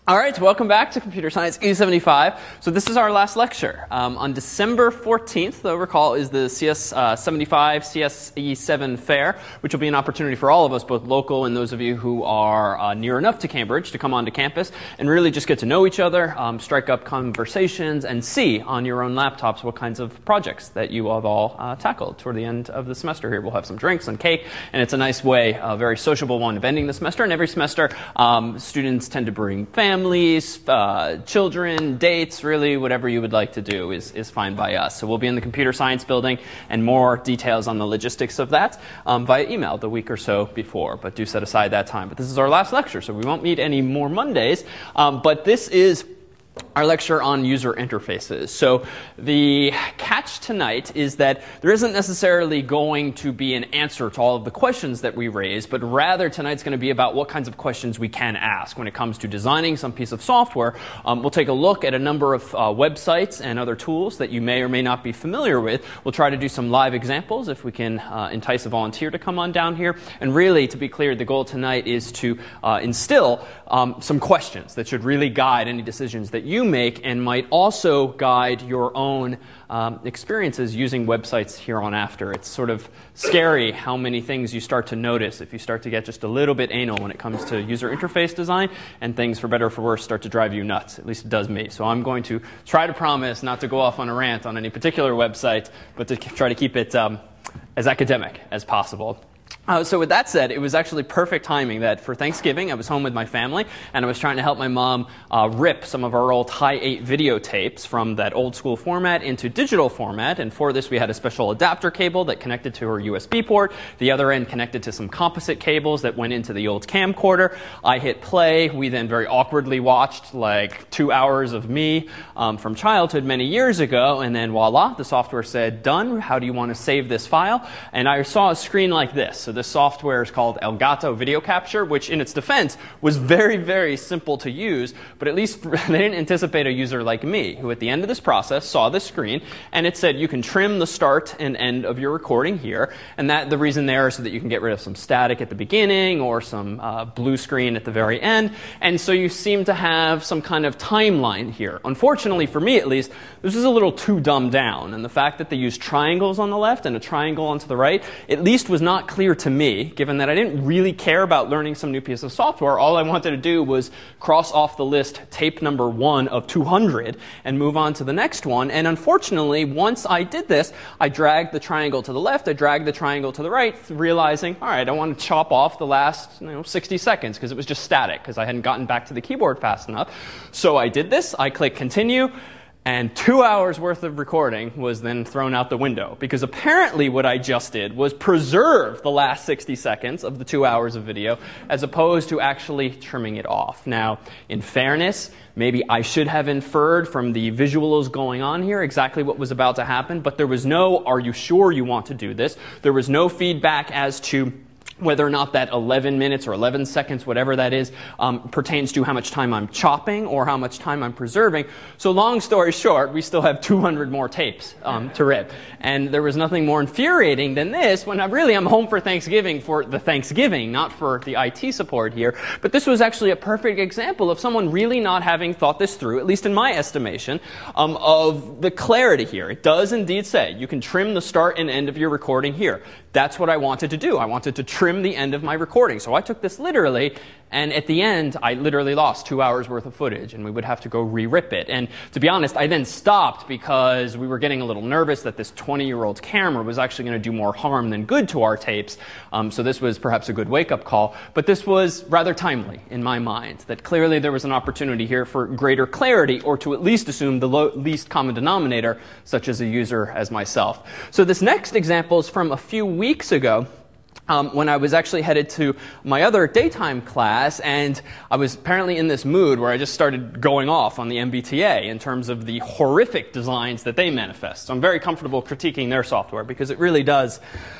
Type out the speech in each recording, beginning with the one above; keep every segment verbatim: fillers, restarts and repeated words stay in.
All right, welcome back to Computer Science E seventy-five. So this is our last lecture. Um, on December fourteenth, though, recall, is the C S seventy-five C S E seven Fair, which will be an opportunity for all of us, both local and those of you who are uh, near enough to Cambridge, to come onto campus and really just get to know each other, um, strike up conversations, and see on your own laptops what kinds of projects that you have all uh, tackled toward the end of the semester here. We'll have some drinks and cake, and it's a nice way, a very sociable one, of ending the semester. And every semester, um, students tend to bring families. Families, uh, children, dates, really whatever you would like to do is, is fine by us. So we'll be in the computer science building, and more details on the logistics of that um, via email the week or so before. But do set aside that time. But this is our last lecture, so we won't meet any more Mondays. Um, but this is our lecture on user interfaces. So the catch tonight is that there isn't necessarily going to be an answer to all of the questions that we raise, but rather tonight's going to be about what kinds of questions we can ask when it comes to designing some piece of software. Um, we'll take a look at a number of uh, websites and other tools that you may or may not be familiar with. We'll try to do some live examples if we can uh, entice a volunteer to come on down here. And really, to be clear, the goal tonight is to uh, instill um, some questions that should really guide any decisions that you make and might also guide your own um, experiences using websites here on after. It's sort of scary how many things you start to notice if you start to get just a little bit anal when it comes to user interface design, and things, for better or for worse, start to drive you nuts. At least it does me. So I'm going to try to promise not to go off on a rant on any particular website, but to try to keep it um, as academic as possible. Uh, so with that said, it was actually perfect timing that for Thanksgiving I was home with my family, and I was trying to help my mom uh, rip some of our old Hi eight videotapes from that old school format into digital format. And for this we had a special adapter cable that connected to her U S B port, the other end connected to some composite cables that went into the old camcorder. I hit play. We then very awkwardly watched like two hours of me um, from childhood many years ago, and then voila, the software said, done. How do you want to save this file? And I saw a screen like this. So this software is called Elgato Video Capture, which in its defense was very, very simple to use, but at least they didn't anticipate a user like me, who at the end of this process saw this screen, and it said you can trim the start and end of your recording here, and that the reason there is so that you can get rid of some static at the beginning or some uh, blue screen at the very end, and so you seem to have some kind of timeline here. Unfortunately, for me at least, this is a little too dumbed down, and the fact that they used triangles on the left and a triangle onto the right at least was not clear to me, given that I didn't really care about learning some new piece of software. All I wanted to do was cross off the list tape number one of two hundred and move on to the next one. And unfortunately, once I did this, I dragged the triangle to the left, I dragged the triangle to the right, realizing, all right, I want to chop off the last you know, sixty seconds because it was just static, because I hadn't gotten back to the keyboard fast enough. So I did this, I click continue, and two hours worth of recording was then thrown out the window, because apparently what I just did was preserve the last sixty seconds of the two hours of video as opposed to actually trimming it off. Now, in fairness, maybe I should have inferred from the visuals going on here exactly what was about to happen, but there was no, are you sure you want to do this? There was no feedback as to whether or not that eleven minutes or eleven seconds, whatever that is, um, pertains to how much time I'm chopping or how much time I'm preserving. So long story short, we still have two hundred more tapes um, to rip. And there was nothing more infuriating than this when I really I'm home for Thanksgiving for the Thanksgiving, not for the I T support here. But this was actually a perfect example of someone really not having thought this through, at least in my estimation, um, of the clarity here. It does indeed say you can trim the start and end of your recording here. That's what I wanted to do. I wanted to trim the end of my recording. So I took this literally, and at the end, I literally lost two hours worth of footage, and we would have to go re-rip it. And to be honest, I then stopped because we were getting a little nervous that this twenty-year-old camera was actually going to do more harm than good to our tapes. Um, so this was perhaps a good wake-up call. But this was rather timely in my mind, that clearly there was an opportunity here for greater clarity, or to at least assume the low, least common denominator, such as a user as myself. So this next example is from a few weeks ago. Um, when I was actually headed to my other daytime class, and I was apparently in this mood where I just started going off on the M B T A in terms of the horrific designs that they manifest. So I'm very comfortable critiquing their software because it really does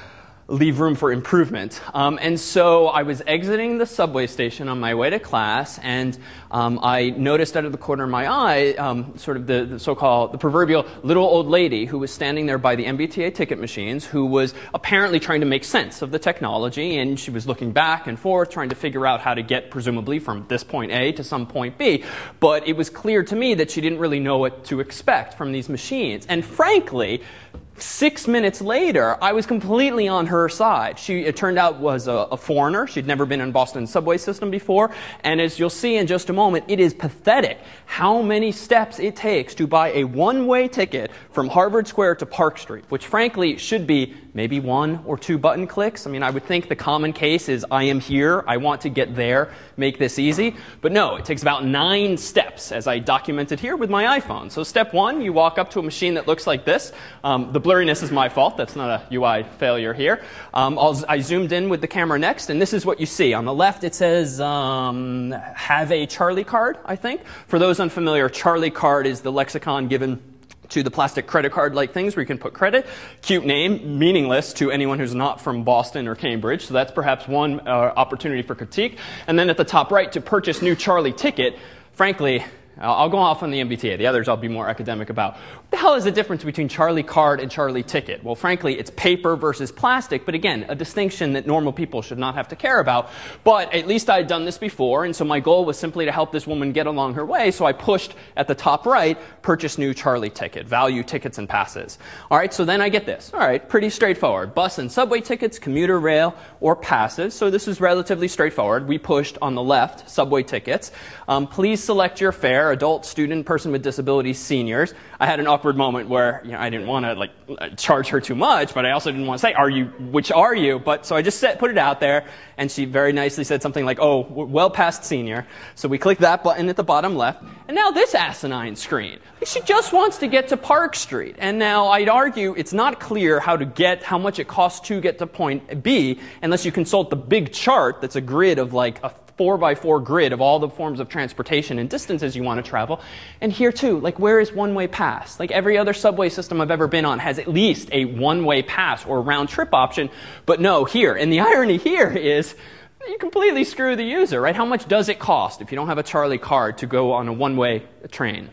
leave room for improvement. Um, and so I was exiting the subway station on my way to class, and um, I noticed out of the corner of my eye um, sort of the, the so-called, the proverbial little old lady who was standing there by the M B T A ticket machines, who was apparently trying to make sense of the technology, and she was looking back and forth, trying to figure out how to get, presumably, from this point A to some point B. But it was clear to me that she didn't really know what to expect from these machines. And frankly, Six minutes later, I was completely on her side. She, it turned out, was a, a foreigner. She'd never been in Boston's subway system before. And as you'll see in just a moment, it is pathetic how many steps it takes to buy a one-way ticket from Harvard Square to Park Street, which frankly should be maybe one or two button clicks. I mean, I would think the common case is, I am here, I want to get there, make this easy. But no, it takes about nine steps, as I documented here with my iPhone. So step one, you walk up to a machine that looks like this. Um, the blurriness is my fault. That's not a U I failure here. Um, I'll, I zoomed in with the camera next, and this is what you see. On the left, it says, um, have a Charlie card, I think. For those unfamiliar, Charlie card is the lexicon given to the plastic credit card-like things where you can put credit. Cute name, meaningless to anyone who's not from Boston or Cambridge. So that's perhaps one uh, opportunity for critique. And then at the top right, to purchase new Charlie ticket, frankly, I'll go off on the M B T A. The others I'll be more academic about. What the hell is the difference between Charlie card and Charlie ticket? Well, frankly, it's paper versus plastic, but again, a distinction that normal people should not have to care about. But at least I had done this before, and so my goal was simply to help this woman get along her way, so I pushed at the top right, purchase new Charlie ticket, value tickets and passes. All right, so then I get this. All right, pretty straightforward. Bus and subway tickets, commuter rail, or passes. So this is relatively straightforward. We pushed on the left, subway tickets. Um, please select your fare. Adult, student, person with disabilities, seniors. I had an awkward moment where, you know, I didn't want to like charge her too much, but I also didn't want to say, "Are you? Which are you?" But so I just set, put it out there, and she very nicely said something like, "Oh, we're well past senior." So we click that button at the bottom left, and now this asinine screen. She just wants to get to Park Street, and now I'd argue it's not clear how to get how much it costs to get to point B unless you consult the big chart that's a grid of like a four by four grid of all the forms of transportation and distances you want to travel. And here too, like, where is one-way pass? Like every other subway system I've ever been on has at least a one-way pass or round trip option, but no here. And the irony here is you completely screw the user, right? How much does it cost if you don't have a Charlie card to go on a one-way train?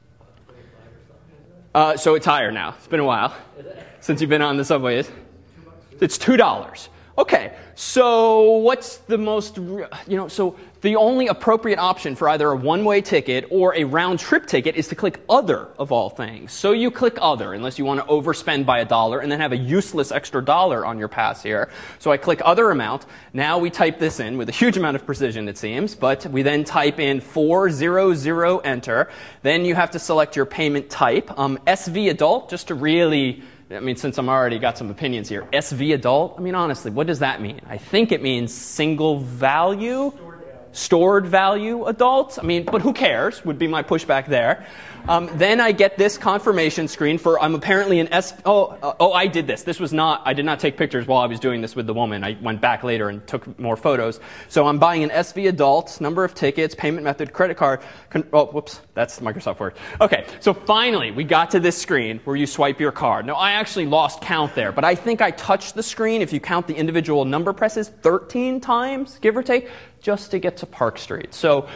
Uh, so it's higher now. It's been a while since you've been on the subways. It's two dollars. Okay, so what's the most, you know, so the only appropriate option for either a one-way ticket or a round-trip ticket is to click Other, of all things. So you click Other, unless you want to overspend by a dollar and then have a useless extra dollar on your pass here. So I click Other amount. Now we type this in with a huge amount of precision, it seems, but we then type in four hundred, enter. Then you have to select your payment type. Um, S V Adult, just to really... I mean, since I'm already got some opinions here, S V adult, I mean, honestly, what does that mean? I think it means single value, stored value adult. I mean, but who cares, would be my pushback there. Um, then I get this confirmation screen for I'm apparently an S... Oh, uh, oh, I did this. This was not... I did not take pictures while I was doing this with the woman. I went back later and took more photos. So I'm buying an S V adult, number of tickets, payment method, credit card. Con- oh, whoops. That's Microsoft Word. Okay, so finally we got to this screen where you swipe your card. Now, I actually lost count there, but I think I touched the screen, if you count the individual number presses, thirteen times, give or take, just to get to Park Street. So...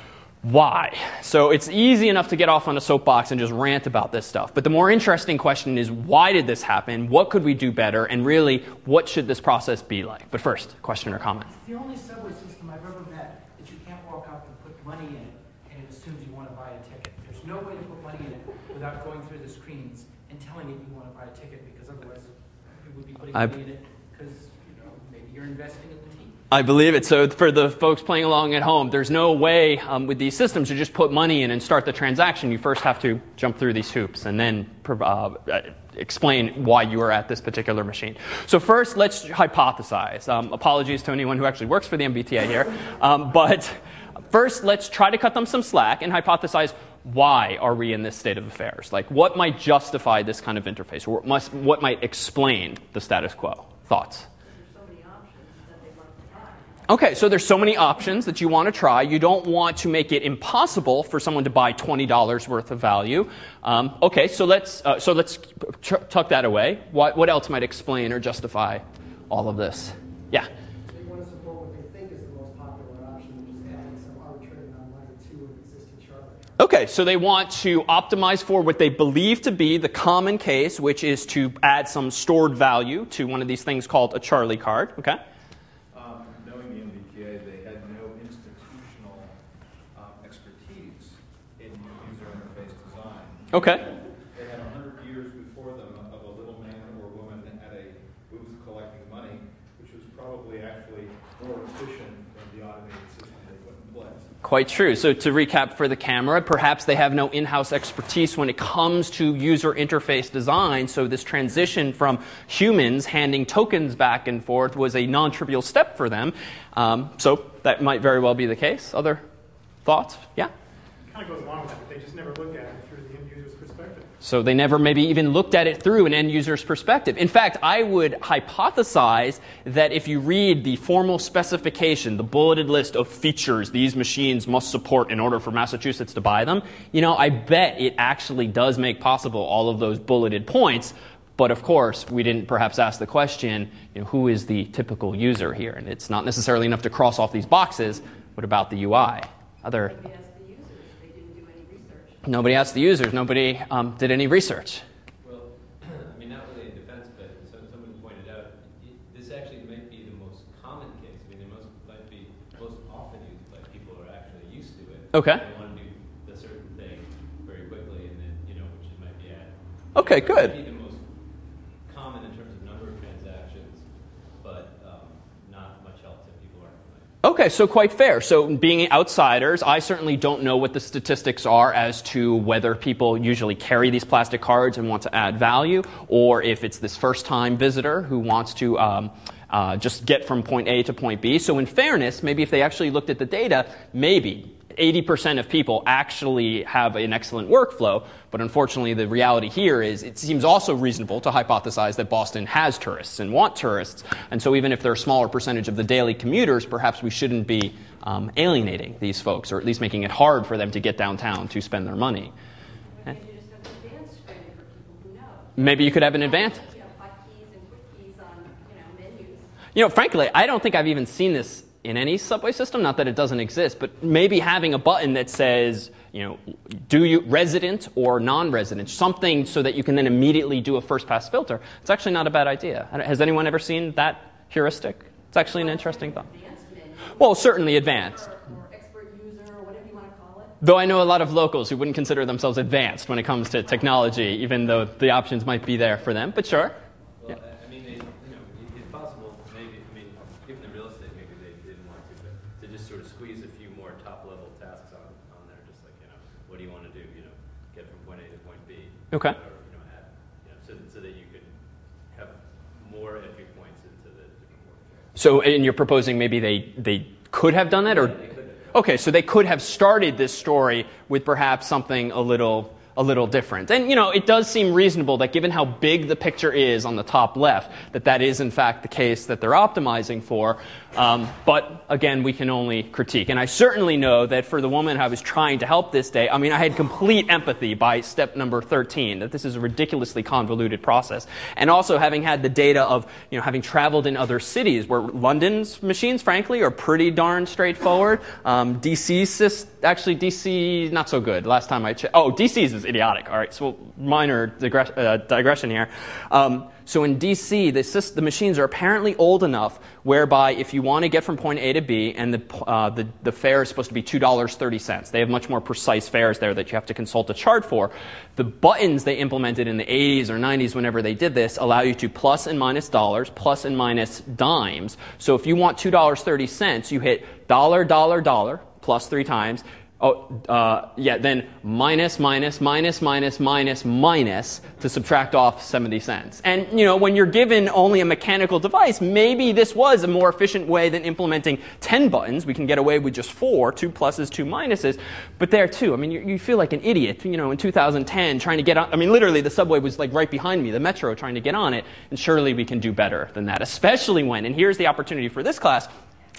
why? So it's easy enough to get off on a soapbox and just rant about this stuff. But the more interesting question is, why did this happen? What could we do better? And really, what should this process be like? But first, question or comment? It's the only subway system I've ever met that you can't walk up and put money in it, and it assumes you want to buy a ticket. There's no way to put money in it without going through the screens and telling it you want to buy a ticket, because otherwise you would be putting I... money in it because, you know, maybe you're investing in the team. I believe it. So for the folks playing along at home, there's no way um, with these systems to just put money in and start the transaction. You first have to jump through these hoops and then uh, explain why you are at this particular machine. So first, let's hypothesize. Um, apologies to anyone who actually works for the M B T A here. Um, but first, let's try to cut them some slack and hypothesize, why are we in this state of affairs? Like, what might justify this kind of interface? Or what, must, what might explain the status quo? Thoughts? Okay, so there's so many options that you want to try. You don't want to make it impossible for someone to buy twenty dollars worth of value. Um, okay, so let's uh, so let's ch- tuck that away. What what else might explain or justify all of this. Yeah? They want to support what they think is the most popular option, which is adding some arbitrary amount of money to an existing Charlie card. Okay, so they want to optimize for what they believe to be the common case, which is to add some stored value to one of these things called a Charlie card. Okay? Um, knowing the M B T A, they had no institutional um, expertise in user interface design. Okay. They had one hundred years before them of a little man or woman at a booth collecting money, which was probably actually more efficient than the automated system they put in place. Quite true. So to recap for the camera, perhaps they have no in-house expertise when it comes to user interface design, so this transition from humans handing tokens back and forth was a non-trivial step for them. Um, so that might very well be the case. Other thoughts? Yeah? It kind of goes along with that, but they just never looked at it through the end user's perspective. So they never maybe even looked at it through an end user's perspective. In fact, I would hypothesize that if you read the formal specification, the bulleted list of features these machines must support in order for Massachusetts to buy them, you know, I bet it actually does make possible all of those bulleted points. But of course, we didn't perhaps ask the question, you know, who is the typical user here? And it's not necessarily enough to cross off these boxes. What about the U I? Other Nobody asked the users. Nobody um, did any research. Well, I mean, not really in defense, but some, someone pointed out, it, this actually might be the most common case. I mean, it most, might be most often used by people who are actually used to it. Okay. They want to do a certain thing very quickly, and then, you know, which it might be at. Okay, it good. might be the most common in terms of number of transactions, but um, not much help to people who aren't familiar. Okay, so quite fair. So being outsiders, I certainly don't know what the statistics are as to whether people usually carry these plastic cards and want to add value, or if it's this first-time visitor who wants to um, uh, just get from point A to point B. So in fairness, maybe if they actually looked at the data, maybe eighty percent of people actually have an excellent workflow, but unfortunately the reality here is it seems also reasonable to hypothesize that Boston has tourists and want tourists, and so even if they're a smaller percentage of the daily commuters, perhaps we shouldn't be um, alienating these folks, or at least making it hard for them to get downtown to spend their money. Maybe you just have an advanced training for people who know. Maybe you could have an advanced. You know, hotkeys and quick keys on, you know, menus. You know, frankly, I don't think I've even seen this in any subway system, not that it doesn't exist, but maybe having a button that says, you know, do you resident or non-resident, something so that you can then immediately do a first pass filter. It's actually not a bad idea. Has anyone ever seen that heuristic? It's actually an interesting thought. Well, certainly advanced. Or expert user, or whatever you want to call it. Though I know a lot of locals who wouldn't consider themselves advanced when it comes to technology, even though the options might be there for them, but sure. Well, yeah. I mean, they, you know, it, it's possible, maybe, I mean, given the real estate, maybe they didn't want to, but to just sort of squeeze a few more top-level tasks on, on there, just like, you know, what do you want to do, you know, get from point A to point B. Okay. Or, you know, add, you know, so, so that you could have more entry points into the different workflows. So, and you're proposing maybe they, they could have done that? Or Yeah, they could have. Okay, so they could have started this story with perhaps something a little a little different. And, you know, it does seem reasonable that given how big the picture is on the top left, that that is, in fact, the case that they're optimizing for. Um, but, again, we can only critique. And I certainly know that for the woman I was trying to help this day, I mean, I had complete empathy by step number thirteen, that this is a ridiculously convoluted process. And also having had the data of, you know, having traveled in other cities where London's machines, frankly, are pretty darn straightforward. Um, D C's, actually, D C, not so good. Last time I checked. Oh, D C's is idiotic. All right, so minor digress, uh, digression here. Um, so in D C, the, the machines are apparently old enough whereby if you want to get from point A to B, and the, uh, the, the fare is supposed to be two dollars and thirty cents. They have much more precise fares there that you have to consult a chart for. The buttons they implemented in the eighties or nineties, whenever they did this, allow you to plus and minus dollars, plus and minus dimes. So if you want two dollars and thirty cents, you hit dollar, dollar, dollar, plus three times. Oh, uh, yeah, then minus, minus, minus, minus, minus, minus to subtract off seventy cents. And, you know, when you're given only a mechanical device, maybe this was a more efficient way than implementing ten buttons. We can get away with just four, two pluses, two minuses. But there, too, I mean, you, you feel like an idiot, you know, in two thousand ten trying to get on. I mean, literally, the subway was like right behind me, the metro, trying to get on it. And surely we can do better than that, especially when, and here's the opportunity for this class,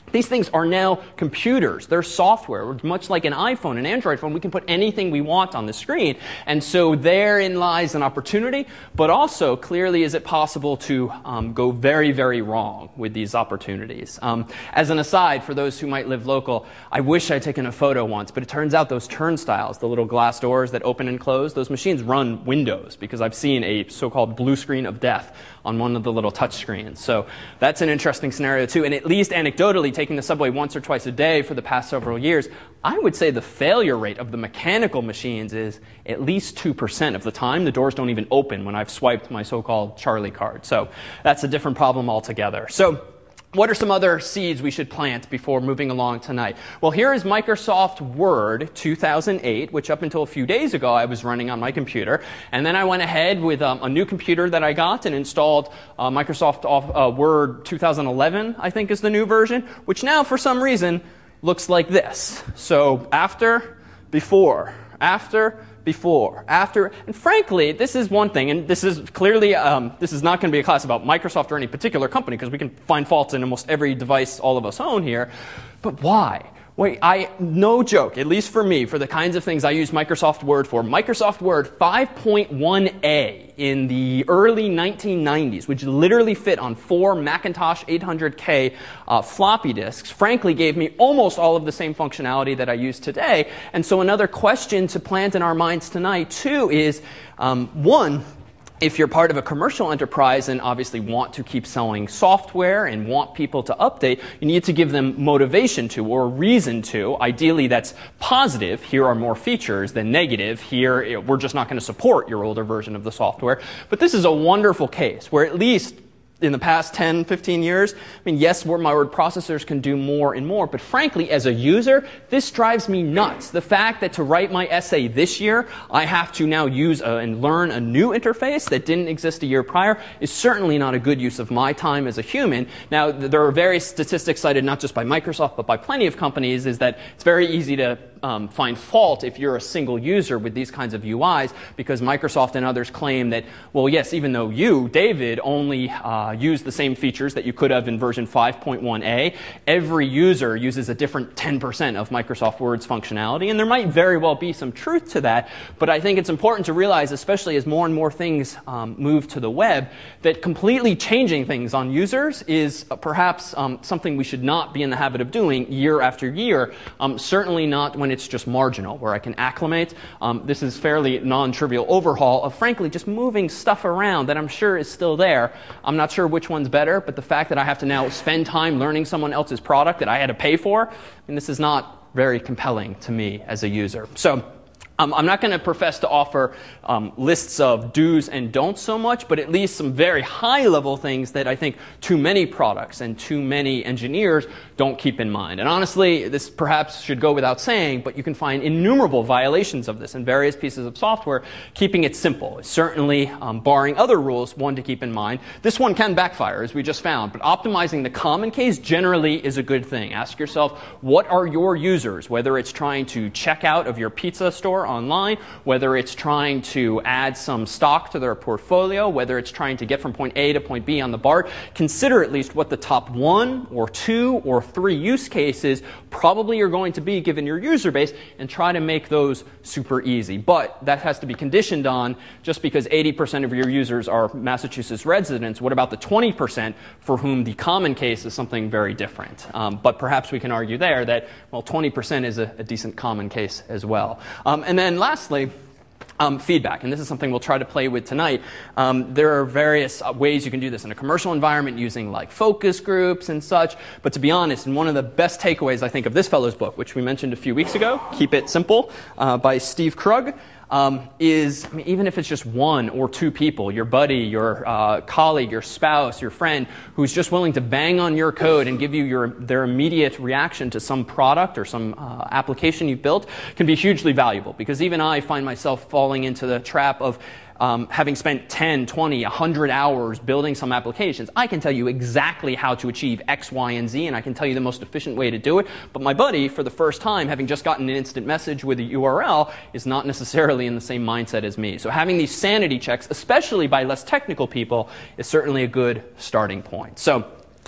These things are now computers. They're software. Much like an iPhone, an Android phone, we can put anything we want on the screen. And so therein lies an opportunity, but also clearly is it possible to um, go very, very wrong with these opportunities. Um, as an aside, for those who might live local, I wish I'd taken a photo once, but it turns out those turnstiles, the little glass doors that open and close, those machines run Windows, because I've seen a so-called blue screen of death on one of the little touch screens. So that's an interesting scenario too. And at least anecdotally, taking the subway once or twice a day for the past several years, I would say the failure rate of the mechanical machines is at least two percent of the time. The doors don't even open when I've swiped my so-called Charlie card. So that's a different problem altogether. So what are some other seeds we should plant before moving along tonight? Well, here is Microsoft Word two thousand eight, which up until a few days ago I was running on my computer. And then I went ahead with um, a new computer that I got and installed uh, Microsoft uh, Word two thousand eleven, I think is the new version, which now for some reason looks like this. So after, before, after, before, after, and frankly, this is one thing, and this is clearly, um, this is not going to be a class about Microsoft or any particular company, because we can find faults in almost every device all of us own here, but why? Wait, I, no joke, at least for me, for the kinds of things I use Microsoft Word for, Microsoft Word five point one A in the early nineteen nineties, which literally fit on four Macintosh eight hundred K uh, floppy disks, frankly gave me almost all of the same functionality that I use today. And so another question to plant in our minds tonight, too, is, um, one, if you're part of a commercial enterprise and obviously want to keep selling software and want people to update, you need to give them motivation to or reason to. Ideally, that's positive. Here are more features than negative. Here, we're just not going to support your older version of the software. But this is a wonderful case where at least in the past ten, fifteen years, I mean, yes, my word processors can do more and more, but frankly, as a user, this drives me nuts. The fact that to write my essay this year, I have to now use a, and learn a new interface that didn't exist a year prior is certainly not a good use of my time as a human. Now, th- there are various statistics cited not just by Microsoft, but by plenty of companies, is that it's very easy to Um, find fault if you're a single user with these kinds of U Is, because Microsoft and others claim that, well, yes, even though you, David, only uh, use the same features that you could have in version five point one A, every user uses a different ten percent of Microsoft Word's functionality, and there might very well be some truth to that, but I think it's important to realize, especially as more and more things um, move to the web, that completely changing things on users is uh, perhaps um, something we should not be in the habit of doing year after year, um, certainly not when it's just marginal, where I can acclimate. Um, this is fairly non-trivial overhaul of, frankly, just moving stuff around that I'm sure is still there. I'm not sure which one's better, but the fact that I have to now spend time learning someone else's product that I had to pay for, I mean, this is not very compelling to me as a user. So Um, I'm not going to profess to offer um, lists of do's and don'ts so much, but at least some very high-level things that I think too many products and too many engineers don't keep in mind. And honestly, this perhaps should go without saying, but you can find innumerable violations of this in various pieces of software. Keeping it simple is certainly, um, barring other rules, one to keep in mind. This one can backfire, as we just found, but optimizing the common case generally is a good thing. Ask yourself, what are your users, whether it's trying to check out of your pizza store online, whether it's trying to add some stock to their portfolio, whether it's trying to get from point A to point B on the B A R T, consider at least what the top one or two or three use cases probably are going to be given your user base, and try to make those super easy. But that has to be conditioned on, just because eighty percent of your users are Massachusetts residents, what about the twenty percent for whom the common case is something very different? Um, but perhaps we can argue there that, well, twenty percent is a, a decent common case as well. Um, and then lastly, Um, feedback, and this is something we'll try to play with tonight. Um, there are various uh, ways you can do this in a commercial environment using like focus groups and such, but to be honest, and one of the best takeaways I think of this fellow's book, which we mentioned a few weeks ago, Keep It Simple, uh, by Steve Krug, um, is, I mean, even if it's just one or two people, your buddy, your uh, colleague, your spouse, your friend, who's just willing to bang on your code and give you your their immediate reaction to some product or some uh, application you've built, can be hugely valuable. Because even I find myself falling into the trap of Um, having spent ten, twenty, one hundred hours building some applications. I can tell you exactly how to achieve X, Y, and Z, and I can tell you the most efficient way to do it. But my buddy, for the first time, having just gotten an instant message with a U R L, is not necessarily in the same mindset as me. So having these sanity checks, especially by less technical people, is certainly a good starting point. So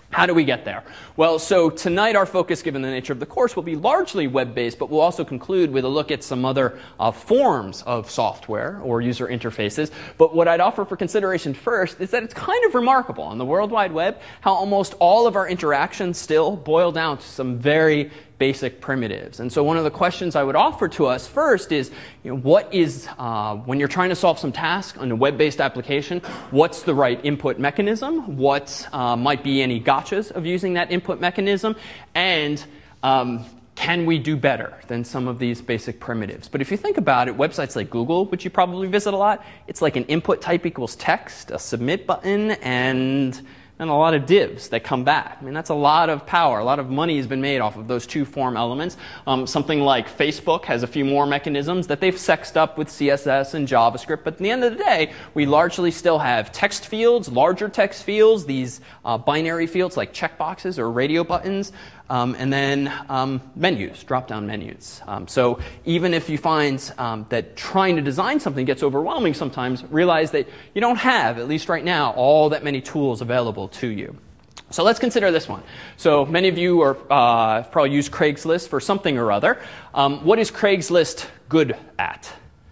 How do we get there? Well, so tonight our focus, given the nature of the course, will be largely web-based, but we'll also conclude with a look at some other uh, forms of software or user interfaces. But what I'd offer for consideration first is that it's kind of remarkable on the World Wide Web how almost all of our interactions still boil down to some very basic primitives. And so one of the questions I would offer to us first is, you know, what is, uh, when you're trying to solve some task on a web-based application, what's the right input mechanism? What uh, might be any gotchas of using that input mechanism? And um, can we do better than some of these basic primitives? But if you think about it, websites like Google, which you probably visit a lot, it's like an input type equals text, a submit button, and and a lot of divs that come back. I mean, that's a lot of power. A lot of money has been made off of those two form elements. Um, something like Facebook has a few more mechanisms that they've sexed up with C S S and JavaScript. But at the end of the day, we largely still have text fields, larger text fields, these uh, binary fields like checkboxes or radio buttons, um, and then um, menus, drop-down menus. Um, so even if you find um, that trying to design something gets overwhelming sometimes, realize that you don't have, at least right now, all that many tools available to you. So let's consider this one. So many of you are uh, probably use Craigslist for something or other. Um, what is Craigslist good at?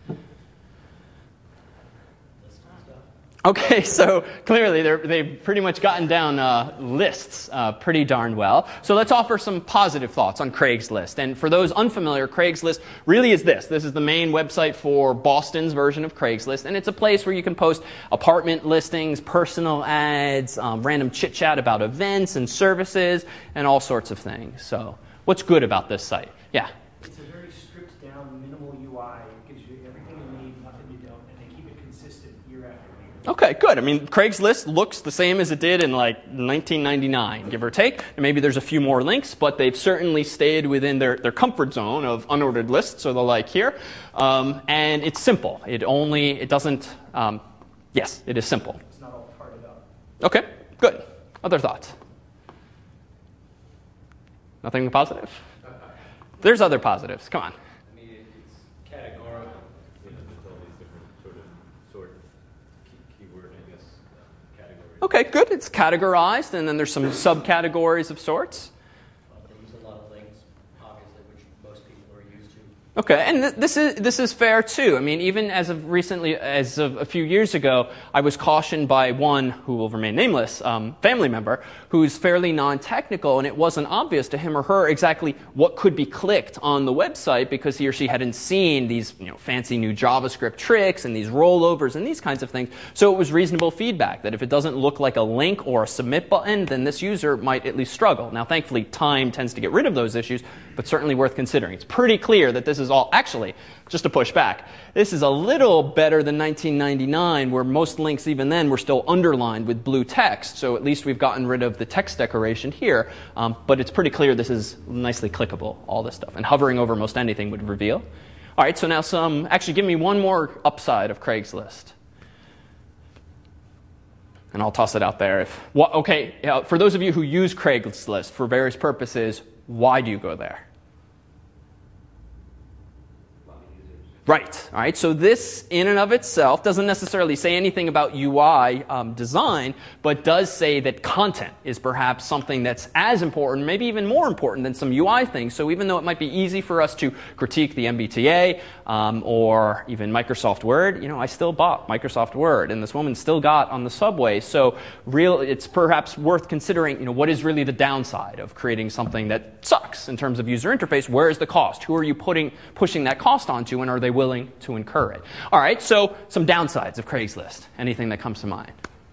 Okay, so clearly they're, they've pretty much gotten down uh, lists uh, pretty darn well. So let's offer some positive thoughts on Craigslist. And for those unfamiliar, Craigslist really is this. This is the main website for Boston's version of Craigslist. And it's a place where you can post apartment listings, personal ads, um, random chit-chat about events and services, and all sorts of things. So what's good about this site? Yeah? It's a very stripped down, minimal U I. It gives you everything you need, nothing you don't, and they keep it consistent year after year. Okay, good. I mean, Craigslist looks the same as it did in like nineteen ninety-nine, give or take. And maybe there's a few more links, but they've certainly stayed within their, their comfort zone of unordered lists or the like here. Um, and it's simple. It only, it doesn't, um, yes, it is simple. It's not all parted up. Okay, good. Other thoughts? Nothing positive? There's other positives. Come on. I mean, it, it's categorical. You know, there's all these different sort of sort key, keyword, I guess, uh, categories. Okay, good. It's categorized, and then there's some subcategories of sorts. Uh, they use a lot of links, obviously, which most people are used to. Okay, and th- this is this is fair too. I mean, even as of recently, as of a few years ago, I was cautioned by one who will remain nameless, um, family member, who's fairly non-technical, and it wasn't obvious to him or her exactly what could be clicked on the website because he or she hadn't seen these, you know, fancy new JavaScript tricks and these rollovers and these kinds of things. So it was reasonable feedback that if it doesn't look like a link or a submit button, then this user might at least struggle. Now, thankfully, time tends to get rid of those issues, but certainly worth considering. It's pretty clear that this is all, actually, just to push back, this is a little better than nineteen ninety-nine, where most links even then were still underlined with blue text. So at least we've gotten rid of the text decoration here. Um, but it's pretty clear this is nicely clickable, all this stuff. And hovering over most anything would reveal. All right, so now some, actually give me one more upside of Craigslist. And I'll toss it out there. If, well, okay, uh, for those of you who use Craigslist for various purposes, why do you go there? Right. All right. So this, in and of itself, doesn't necessarily say anything about U I um, design, but does say that content is perhaps something that's as important, maybe even more important than some U I things. So even though it might be easy for us to critique the M B T A um, or even Microsoft Word, you know, I still bought Microsoft Word, and this woman still got on the subway. So real, it's perhaps worth considering, you know, what is really the downside of creating something that sucks in terms of user interface? Where is the cost? Who are you putting pushing that cost onto, and are they willing to incur it? All right, so some downsides of Craigslist. Anything that comes to mind?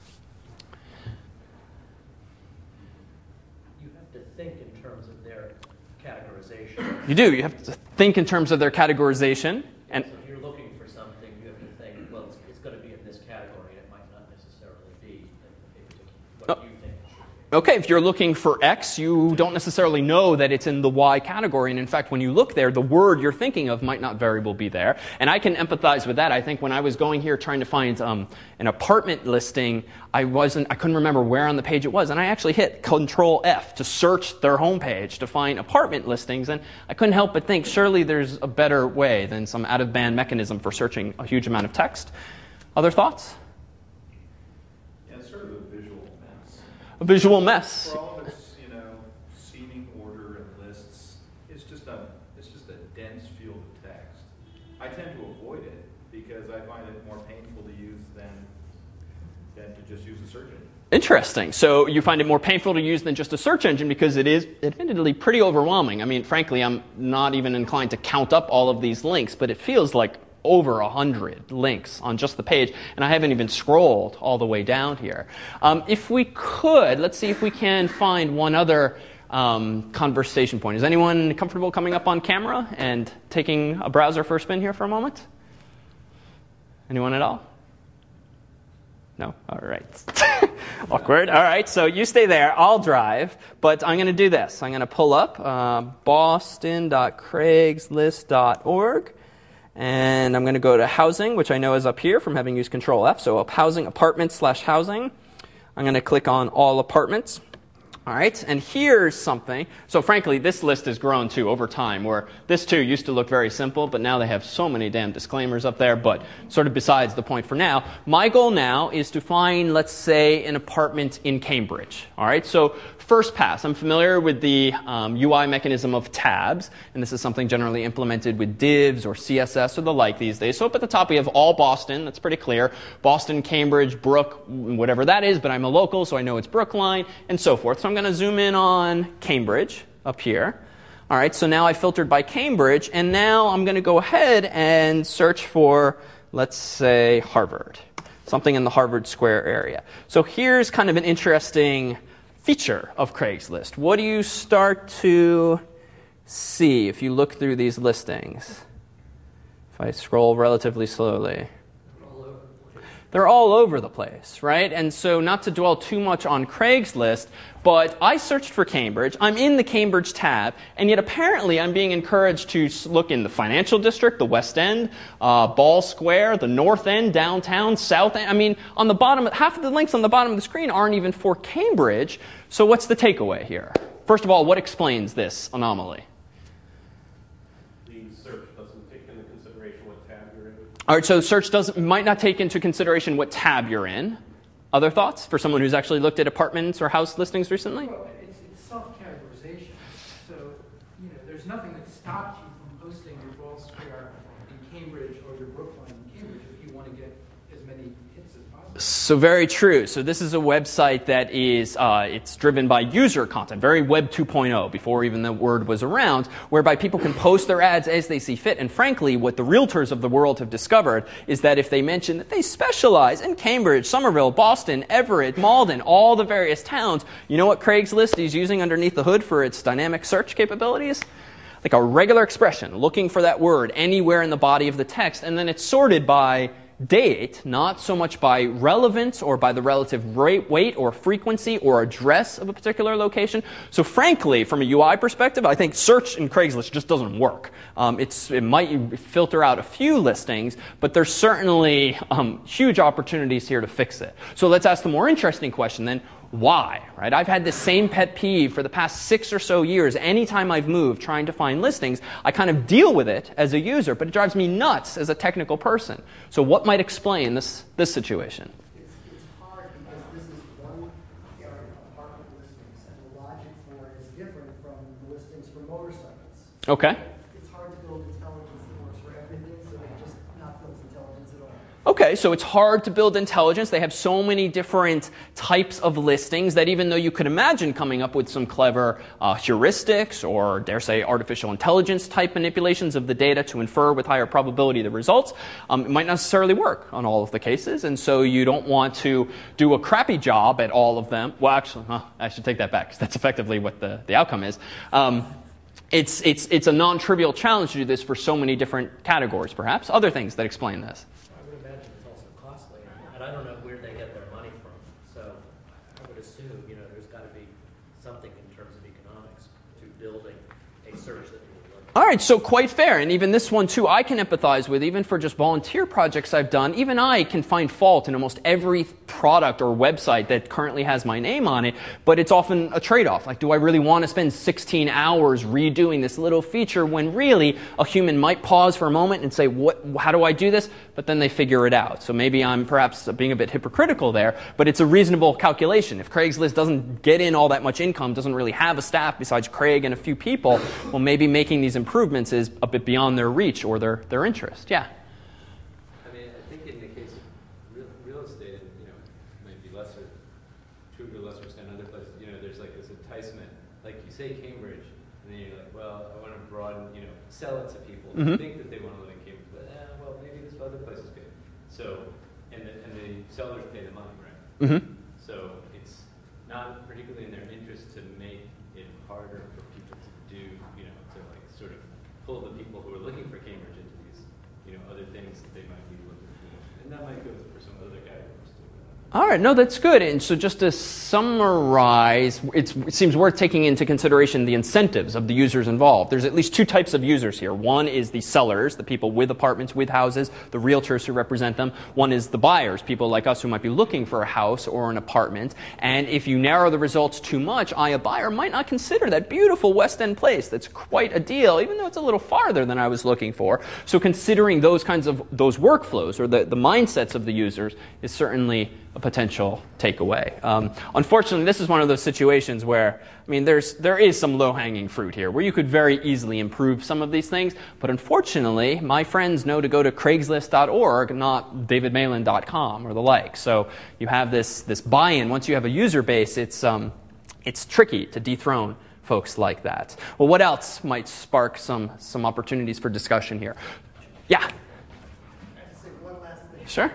You have to think in terms of their categorization. You do. You have to think in terms of their categorization. And so if you're looking for something, you have to think, well, it's, it's going to be in this category, and it might not necessarily be in a particular, what Oh. you think it should be. Okay, if you're looking for X, you don't necessarily know that it's in the Y category. And in fact, when you look there, the word you're thinking of might not very well be there. And I can empathize with that. I think when I was going here trying to find um, an apartment listing, I wasn't, I couldn't remember where on the page it was. And I actually hit Control F to search their homepage to find apartment listings. And I couldn't help but think, surely there's a better way than some out-of-band mechanism for searching a huge amount of text. Other thoughts? Yeah, it's sort of a visual mess. A visual mess. For all of than to just use a search engine. Interesting. So you find it more painful to use than just a search engine because it is admittedly pretty overwhelming. I mean, frankly, I'm not even inclined to count up all of these links, but it feels like over a hundred links on just the page, and I haven't even scrolled all the way down here. Um, if we could, let's see if we can find one other um, conversation point. Is anyone comfortable coming up on camera and taking a browser for a spin here for a moment? Anyone at all? No? All right. Awkward. All right, so you stay there. I'll drive, but I'm going to do this. I'm going to pull up uh, boston dot craigslist dot org, and I'm going to go to housing, which I know is up here from having used Control F. So up housing, apartments slash housing. I'm going to click on all apartments. All right, and here's something. So frankly, this list has grown too over time, where this too used to look very simple, but now they have so many damn disclaimers up there, but sort of besides the point for now. My goal now is to find, let's say, an apartment in Cambridge. All right, so first pass. I'm familiar with the um, U I mechanism of tabs, and this is something generally implemented with divs or C S S or the like these days. So up at the top we have all Boston. That's pretty clear. Boston, Cambridge, Brook, whatever that is, but I'm a local, so I know it's Brookline, and so forth. So I'm going to zoom in on Cambridge up here. All right, so now I filtered by Cambridge, and now I'm going to go ahead and search for, let's say, Harvard. Something in the Harvard Square area. So here's kind of an interesting feature of Craigslist. What do you start to see if you look through these listings? If I scroll relatively slowly. They're all over the place, right? And so not to dwell too much on Craigslist, but I searched for Cambridge. I'm in the Cambridge tab, and yet apparently I'm being encouraged to look in the financial district, the West End, uh, Ball Square, the North End, downtown, South End. I mean, on the bottom, half of the links on the bottom of the screen aren't even for Cambridge. So what's the takeaway here? First of all, what explains this anomaly? All right, so search doesn't, might not take into consideration what tab you're in. Other thoughts for someone who's actually looked at apartments or house listings recently? Well, it's, it's self-categorization. So, you know, there's nothing that stops you from posting your Ball Square in Cambridge or your Brookline in Cambridge if you want to get as many hits as possible. So very true. So this is a website that is, uh, it's driven by user content, very Web two point oh, before even the word was around, whereby people can post their ads as they see fit. And frankly, what the realtors of the world have discovered is that if they mention that they specialize in Cambridge, Somerville, Boston, Everett, Malden, all the various towns, you know what Craigslist is using underneath the hood for its dynamic search capabilities? Like a regular expression, looking for that word anywhere in the body of the text, and then it's sorted by date, not so much by relevance or by the relative rate, weight or frequency or address of a particular location. So frankly, from a U I perspective, I think search in Craigslist just doesn't work. Um, it's, it might filter out a few listings, but there's certainly um, huge opportunities here to fix it. So let's ask the more interesting question then. Why? Right? I've had this same pet peeve for the past six or so years. Anytime I've moved trying to find listings, I kind of deal with it as a user, but it drives me nuts as a technical person. So what might explain this, this situation? It's, it's hard because this is one area of apartment listings, and the logic for it is different from the listings for motorcycles. Okay. It's hard to build intelligence that works for everything, so they've just not built intelligence at all. Okay, so it's hard to build intelligence. They have so many different types of listings that even though you could imagine coming up with some clever uh, heuristics or, dare say, artificial intelligence type manipulations of the data to infer with higher probability the results, um, it might not necessarily work on all of the cases. And so you don't want to do a crappy job at all of them. Well, actually, huh, I should take that back because that's effectively what the, the outcome is. Um, it's, it's, it's a non-trivial challenge to do this for so many different categories, perhaps. Other things that explain this. I don't know where they get their money from, so I would assume, you know, there's got to be something in terms of economics to building a search that will work. All right, so quite fair, and even this one too I can empathize with, even for just volunteer projects I've done. Even I can find fault in almost every product or website that currently has my name on it, but it's often a trade-off. Like, do I really want to spend sixteen hours redoing this little feature when really a human might pause for a moment and say, "What? How do I do this?" But then they figure it out. So maybe I'm perhaps being a bit hypocritical there, but it's a reasonable calculation. If Craigslist doesn't get in all that much income, doesn't really have a staff besides Craig and a few people, well, maybe making these improvements is a bit beyond their reach or their, their interest. Yeah? I mean, I think in the case of real, real estate, you know, my lesser, true to a lesser extent other places. You know, there's like this enticement, like you say Cambridge, and then you're like, well, I want to broaden, you know, sell it to people who Mhm. think that they want to live in Cambridge, but eh, well, maybe this other place is good. So, and the, and the sellers pay the money, right? Mm-hmm. So it's not particularly in their interest to make it harder for people to do, you know, to like sort of pull the people who are looking for Cambridge into these, you know, other things that they might be looking for. And that might go for some other categories too. All right, no, that's good. And so just to summarize, it's, it seems worth taking into consideration the incentives of the users involved. There's at least two types of users here. One is the sellers, the people with apartments, with houses, the realtors who represent them. One is the buyers, people like us who might be looking for a house or an apartment. And if you narrow the results too much, I, a buyer, might not consider that beautiful West End place. That's quite a deal, even though it's a little farther than I was looking for. So considering those kinds of, those workflows or the, the mindsets of the users is certainly a potential takeaway. Um, unfortunately, this is one of those situations where, I mean, there's there is some low-hanging fruit here, where you could very easily improve some of these things. But unfortunately, my friends know to go to Craigslist dot org, not David Malan dot com or the like. So you have this this buy-in. Once you have a user base, it's um, it's tricky to dethrone folks like that. Well, what else might spark some some opportunities for discussion here? Yeah. I have to say one last thing. Sure.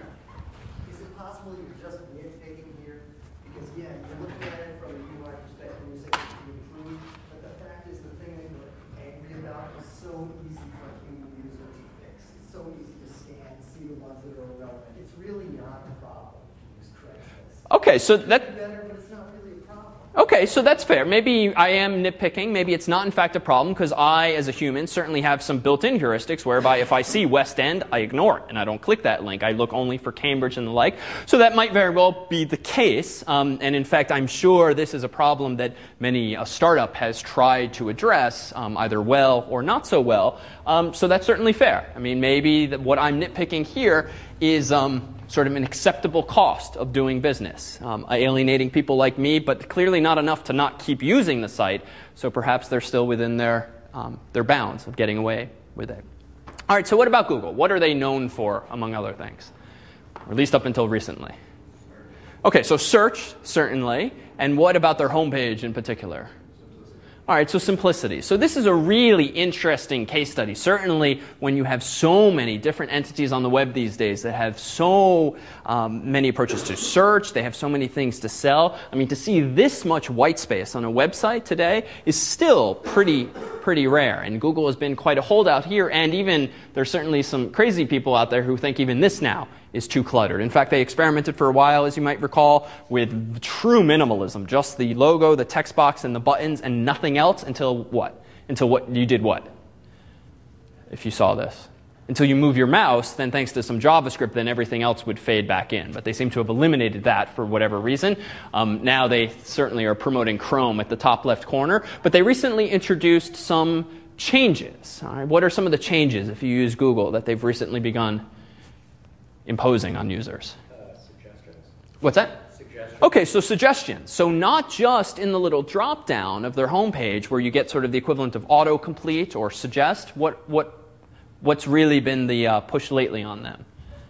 Is it possible you're just nitpicking here? Because, yeah, you're looking at it from a U I perspective, and you say it can be improved, but the fact is the thing that you're angry about is so easy for a human user to fix. It's so easy to scan, see the ones that are irrelevant. It's really not a problem if you use Craigslist. Okay, so that. It's better, but it's not really a problem. Okay, so that's fair. Maybe I am nitpicking. Maybe it's not, in fact, a problem because I, as a human, certainly have some built-in heuristics whereby if I see West End, I ignore it and I don't click that link. I look only for Cambridge and the like. So that might very well be the case. Um, and in fact, I'm sure this is a problem that many a startup has tried to address, um, either well or not so well. Um, so that's certainly fair. I mean, maybe that what I'm nitpicking here is Um, sort of an acceptable cost of doing business, um, alienating people like me, but clearly not enough to not keep using the site. So perhaps they're still within their um, their bounds of getting away with it. All right. So what about Google? What are they known for, among other things, or at least up until recently? Okay. So search, certainly, and what about their homepage in particular? All right, so simplicity. So this is a really interesting case study. Certainly when you have so many different entities on the web these days that have so um, many approaches to search, they have so many things to sell. I mean, to see this much white space on a website today is still pretty, pretty rare. And Google has been quite a holdout here. And even there's certainly some crazy people out there who think even this now is too cluttered. In fact, they experimented for a while, as you might recall, with true minimalism. Just the logo, the text box, and the buttons, and nothing else until what? Until what you did what? If you saw this. Until you move your mouse, then thanks to some JavaScript, then everything else would fade back in. But they seem to have eliminated that for whatever reason. Um, now they certainly are promoting Chrome at the top left corner. But they recently introduced some changes. All right? What are some of the changes, if you use Google, that they've recently begun imposing on users? Uh, suggestions. What's that? Suggestions. Okay, so suggestions. So not just in the little drop down of their homepage where you get sort of the equivalent of autocomplete or suggest. What what what's really been the uh, push lately on them?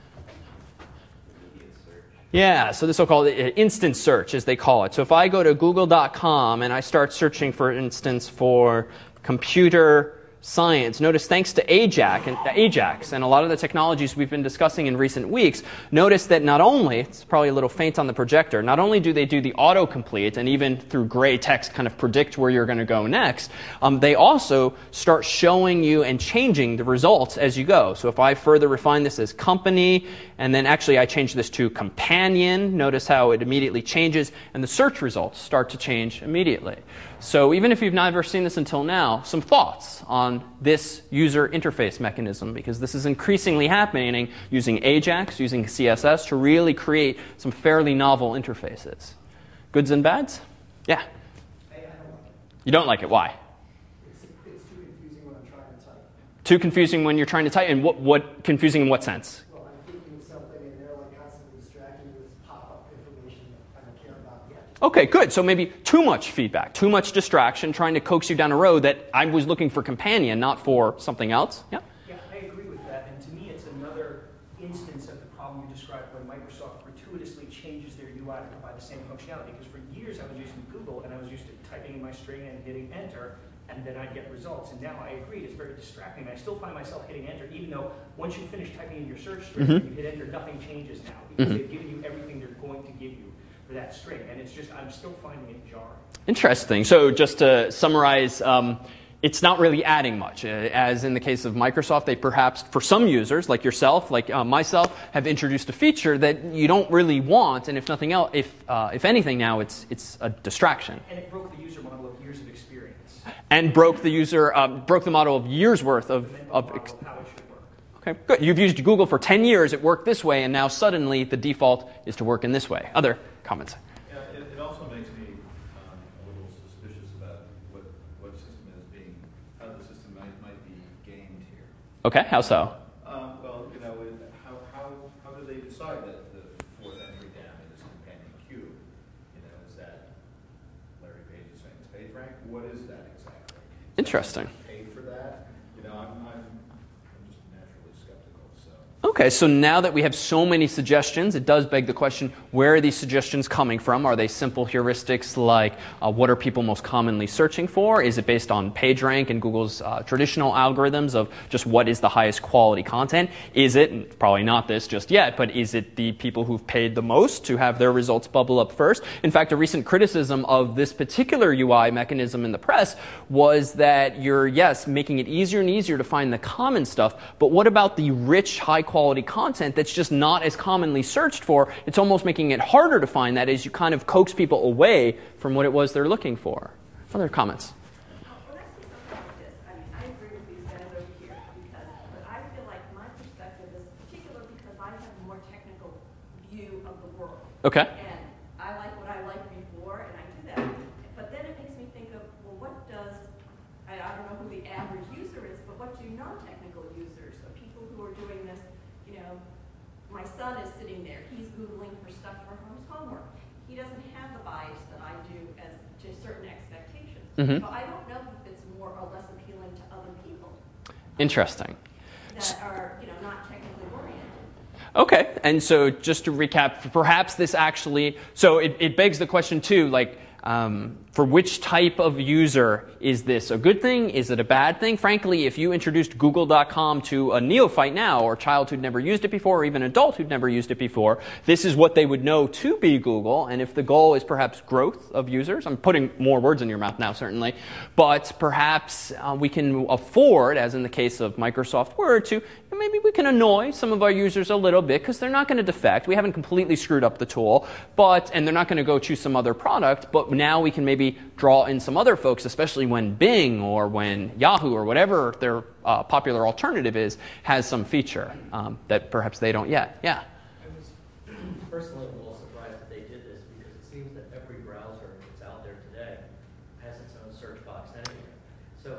Immediate search. Yeah, so the so-called instant search, as they call it. So if I go to google dot com and I start searching, for instance, for computer science, notice thanks to Ajax and, Ajax and a lot of the technologies we've been discussing in recent weeks, notice that not only, it's probably a little faint on the projector, not only do they do the autocomplete and even through gray text kind of predict where you're going to go next, um, they also start showing you and changing the results as you go. So if I further refine this as company, and then actually I change this to companion, notice how it immediately changes, and the search results start to change immediately. So even if you've never seen this until now, some thoughts on this user interface mechanism, because this is increasingly happening using Ajax, using C S S to really create some fairly novel interfaces. Goods and bads? Yeah. I, I don't like it. You don't like it. Why? It's, it's too confusing when I'm trying to type. Too confusing when you're trying to type? And what, what confusing in what sense? Well, I'm thinking something and they're like constantly distracting me with pop-up information that I don't care about yet. Okay, good. So maybe too much feedback, too much distraction, trying to coax you down a road that I was looking for companion, not for something else. Yeah? Yeah, I agree with that. And to me, it's another instance of the problem you described when Microsoft gratuitously changes to your U I to provide the same functionality. Because for years I was using Google and I was used to typing in my string and hitting enter, and then I'd get results. And now I agree, it's very distracting. I still find myself hitting enter, even though once you finish typing in your search string, mm-hmm. and you hit enter, nothing changes now. Because mm-hmm. they've given you everything they're going to give you for that string. And it's just, I'm still finding it jarring. Interesting. So just to summarize, um, it's not really adding much. Uh, as in the case of Microsoft, they perhaps, for some users, like yourself, like uh, myself, have introduced a feature that you don't really want, and if nothing else, if uh, if anything now, it's it's a distraction. And it broke the user model of years of experience. And broke the user, um, broke the model of years worth of, of ex- how it should work. Okay, good. You've used Google for ten years, it worked this way, and now suddenly the default is to work in this way. Other comments? Yeah, it, it also makes me um, a little suspicious about what, what system is being, how the system might, might be gamed here. Okay, how so? Um, well, you know, it, how, how, how do they decide that the fourth entry down in this companion cube, you know, is that Larry Page's famous page rank? What is that exactly? Is Interesting. Paid for that? You know, I'm, I'm, I'm just naturally skeptical, so. Okay, so now that we have so many suggestions, it does beg the question, where are these suggestions coming from? Are they simple heuristics like uh, what are people most commonly searching for? Is it based on PageRank and Google's uh, traditional algorithms of just what is the highest quality content? Is it, and probably not this just yet, but is it the people who've paid the most to have their results bubble up first? In fact, a recent criticism of this particular U I mechanism in the press was that you're, yes, making it easier and easier to find the common stuff, but what about the rich, high quality content that's just not as commonly searched for? It's almost making it harder to find that as you kind of coax people away from what it was they're looking for. Other comments? When I see something like this, I mean, I agree with these guys over here because, but I feel like my perspective is particular because I have a more technical view of the world. Okay. And I like what I liked before, and I do that. But then it makes me think of, well, what does, I, I don't know who the average user is, but what do non-technical users, so people who are doing this, you know, my son is sitting there, he's Googling for stuff for his homework. He doesn't have the bias that I do as to certain expectations. Mm-hmm. So I don't know if it's more or less appealing to other people. Interesting. That are, you know, not technically oriented. Okay, and so just to recap, perhaps this actually, so it, it begs the question too, like, um, for which type of user is this a good thing? Is it a bad thing? Frankly, if you introduced Google dot com to a neophyte now, or a child who'd never used it before, or even an adult who'd never used it before, this is what they would know to be Google. And if the goal is perhaps growth of users, I'm putting more words in your mouth now, certainly, but perhaps uh, we can afford, as in the case of Microsoft Word, to maybe we can annoy some of our users a little bit because they're not going to defect. We haven't completely screwed up the tool, but and they're not going to go choose some other product, but now we can maybe draw in some other folks, especially when Bing or when Yahoo or whatever their uh, popular alternative is, has some feature um, that perhaps they don't yet. Yeah? I was personally a little surprised that they did this because it seems that every browser that's out there today has its own search box anyway. So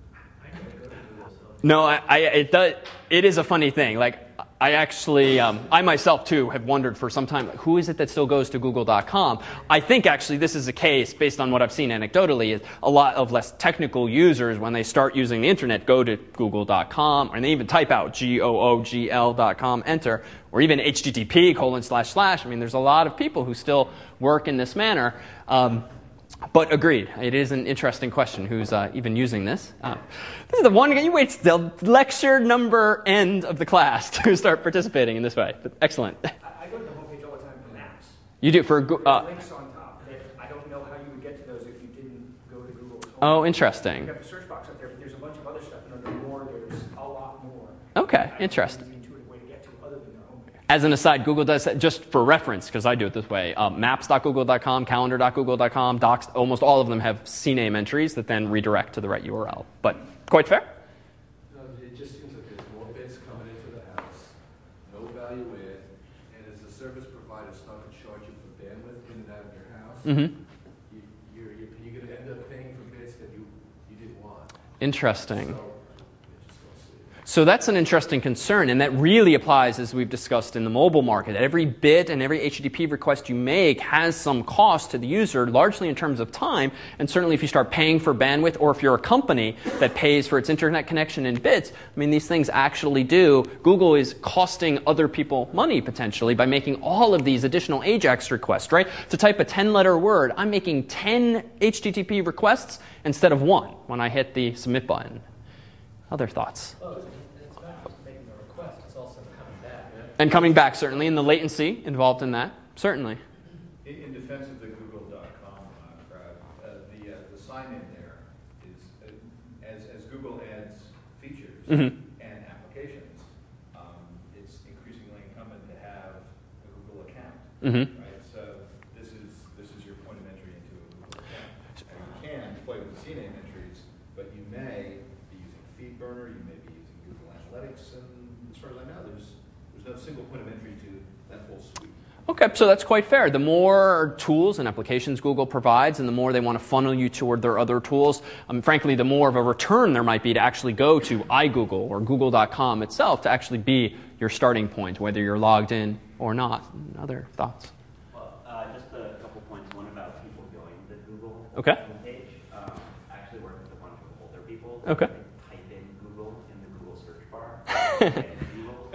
I never go to Google. So No, I, I, it does. It is a funny thing. Like, I actually, um, I myself too have wondered for some time, like, who is it that still goes to Google dot com? I think actually this is a case, based on what I've seen anecdotally, is a lot of less technical users, when they start using the internet, go to Google dot com, and they even type out G O O G L dot com, enter, or even H T T P colon slash slash. I mean, there's a lot of people who still work in this manner. Um, But agreed, it is an interesting question. Who's uh, even using this? Uh, this is the one. You wait till lecture number end of the class to start participating in this way. But excellent. I, I go to the homepage all the time for maps. You do for There's uh, links on top. That I don't know how you would get to those if you didn't go to Google's homepage. Oh, interesting. You have the search box up there, but there's a bunch of other stuff, and under more, there's a lot more. Okay, I interesting. don't know the intuitive way to get to other than the homepage. As an aside, Google does, just for reference, because I do it this way, um, maps dot google dot com, calendar dot google dot com, docs, almost all of them have C name entries that then redirect to the right U R L. But quite fair? No, it just seems like there's more bits coming into the house, no value add, and as the service provider start to charge you for bandwidth in and out of your house, Mm-hmm. you, you're, you're, you're going to end up paying for bits that you, you didn't want. Interesting. So, I just don't see it. So that's an interesting concern, and that really applies, as we've discussed, in the mobile market. Every bit and every H T T P request you make has some cost to the user, largely in terms of time, and certainly if you start paying for bandwidth, or if you're a company that pays for its internet connection in bits, I mean, these things actually do. Google is costing other people money, potentially, by making all of these additional AJAX requests, right? To type a ten-letter word, I'm making ten H T T P requests instead of one when I hit the submit button. Other thoughts? Well, it's it's not just making the request, it's also coming back. And coming back, certainly, and the latency involved in that, certainly. In, in defense of the Google dot com uh, crowd, uh, the, uh, the sign-in there is, uh, as, as Google adds features Mm-hmm. and applications, um, it's increasingly incumbent to have a Google account, Mm-hmm. right? So this is, this is your point of entry into a Google account. And you can play with the C name entries, but you may be using FeedBurner, you may be using Google Analytics, and as far as I know, there's, there's no single point of entry to that whole suite. Okay, so that's quite fair. The more tools and applications Google provides, and the more they want to funnel you toward their other tools, um, frankly, the more of a return there might be to actually go to iGoogle or Google dot com itself to actually be your starting point, whether you're logged in or not. Other thoughts? Well, uh, just a couple points. One about people going to the Google Okay. page. Um, I actually work with a bunch of older people. Okay. They type in Google in the Google search bar. Type in Google.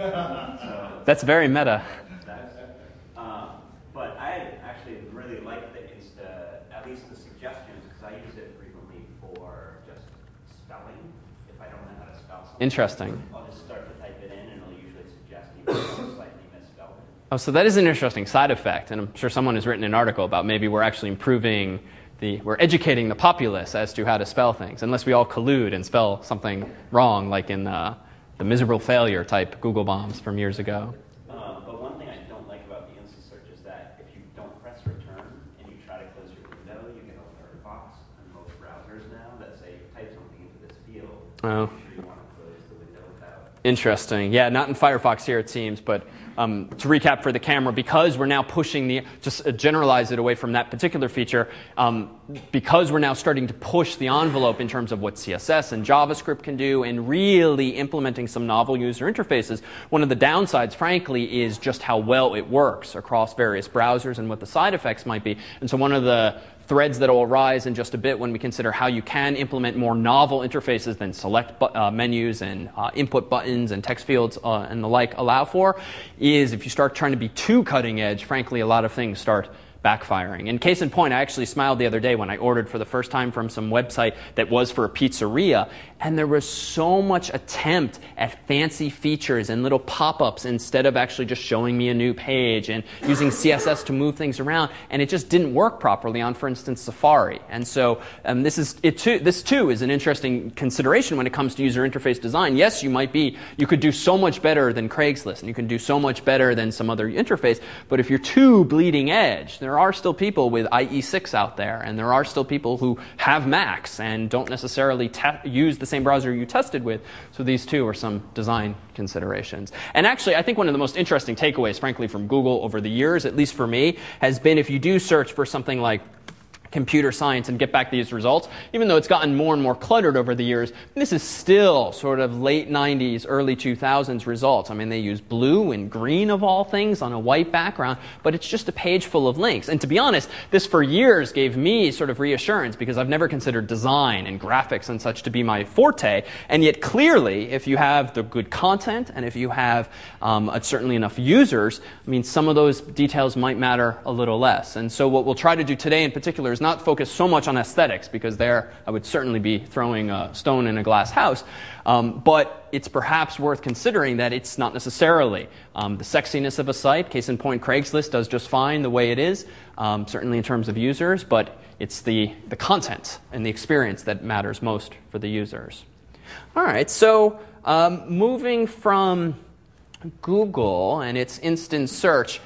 So That's very meta. that's, um, but I actually really like the Insta, at least the suggestions, because I use it frequently for just spelling. If I don't know how to spell something, Interesting. I'll just start to type it in, and it'll usually suggest even if I slightly misspelled it. Oh, so that is an interesting side effect, and I'm sure someone has written an article about maybe we're actually improving the, we're educating the populace as to how to spell things, unless we all collude and spell something wrong, like in the, the miserable failure type Google bombs from years ago. Um, but one thing I don't like about the Insta search is that if you don't press return and you try to close your window, you get a alert box on most browsers now that say type something into this field. Oh. Make sure you want to close the window without. Interesting. Yeah, not in Firefox here, it seems, but um, to recap for the camera, because we're now pushing the, just uh, generalize it away from that particular feature, um, because we're now starting to push the envelope in terms of what C S S and JavaScript can do and really implementing some novel user interfaces, one of the downsides, frankly, is just how well it works across various browsers and what the side effects might be. And so one of the threads that will arise in just a bit when we consider how you can implement more novel interfaces than select bu- uh, menus and uh, input buttons and text fields uh, and the like allow for is if you start trying to be too cutting edge, frankly, a lot of things start backfiring. And case in point, I actually smiled the other day when I ordered for the first time from some website that was for a pizzeria, and there was so much attempt at fancy features and little pop-ups instead of actually just showing me a new page and using C S S to move things around, and it just didn't work properly on, for instance, Safari. And so um, this is it too, this too is an interesting consideration when it comes to user interface design. Yes, you might be, you could do so much better than Craigslist, and you can do so much better than some other interface, but if you're too bleeding edge, there are still people with I E six out there, and there are still people who have Macs and don't necessarily te- use the same browser you tested with. So these two are some design considerations. And actually, I think one of the most interesting takeaways, frankly, from Google over the years, at least for me, has been if you do search for something like computer science and get back these results, even though it's gotten more and more cluttered over the years, this is still sort of late nineties, early two thousands results. I mean, they use blue and green of all things on a white background, but it's just a page full of links. And to be honest, this for years gave me sort of reassurance because I've never considered design and graphics and such to be my forte. And yet clearly, if you have the good content and if you have um, certainly enough users, I mean, some of those details might matter a little less. And so what we'll try to do today in particular is not focus so much on aesthetics, because there I would certainly be throwing a stone in a glass house, um, but it's perhaps worth considering that it's not necessarily um, the sexiness of a site. Case in point, Craigslist does just fine the way it is, um, certainly in terms of users, but it's the, the content and the experience that matters most for the users. All right, so um, moving from Google and its instant search,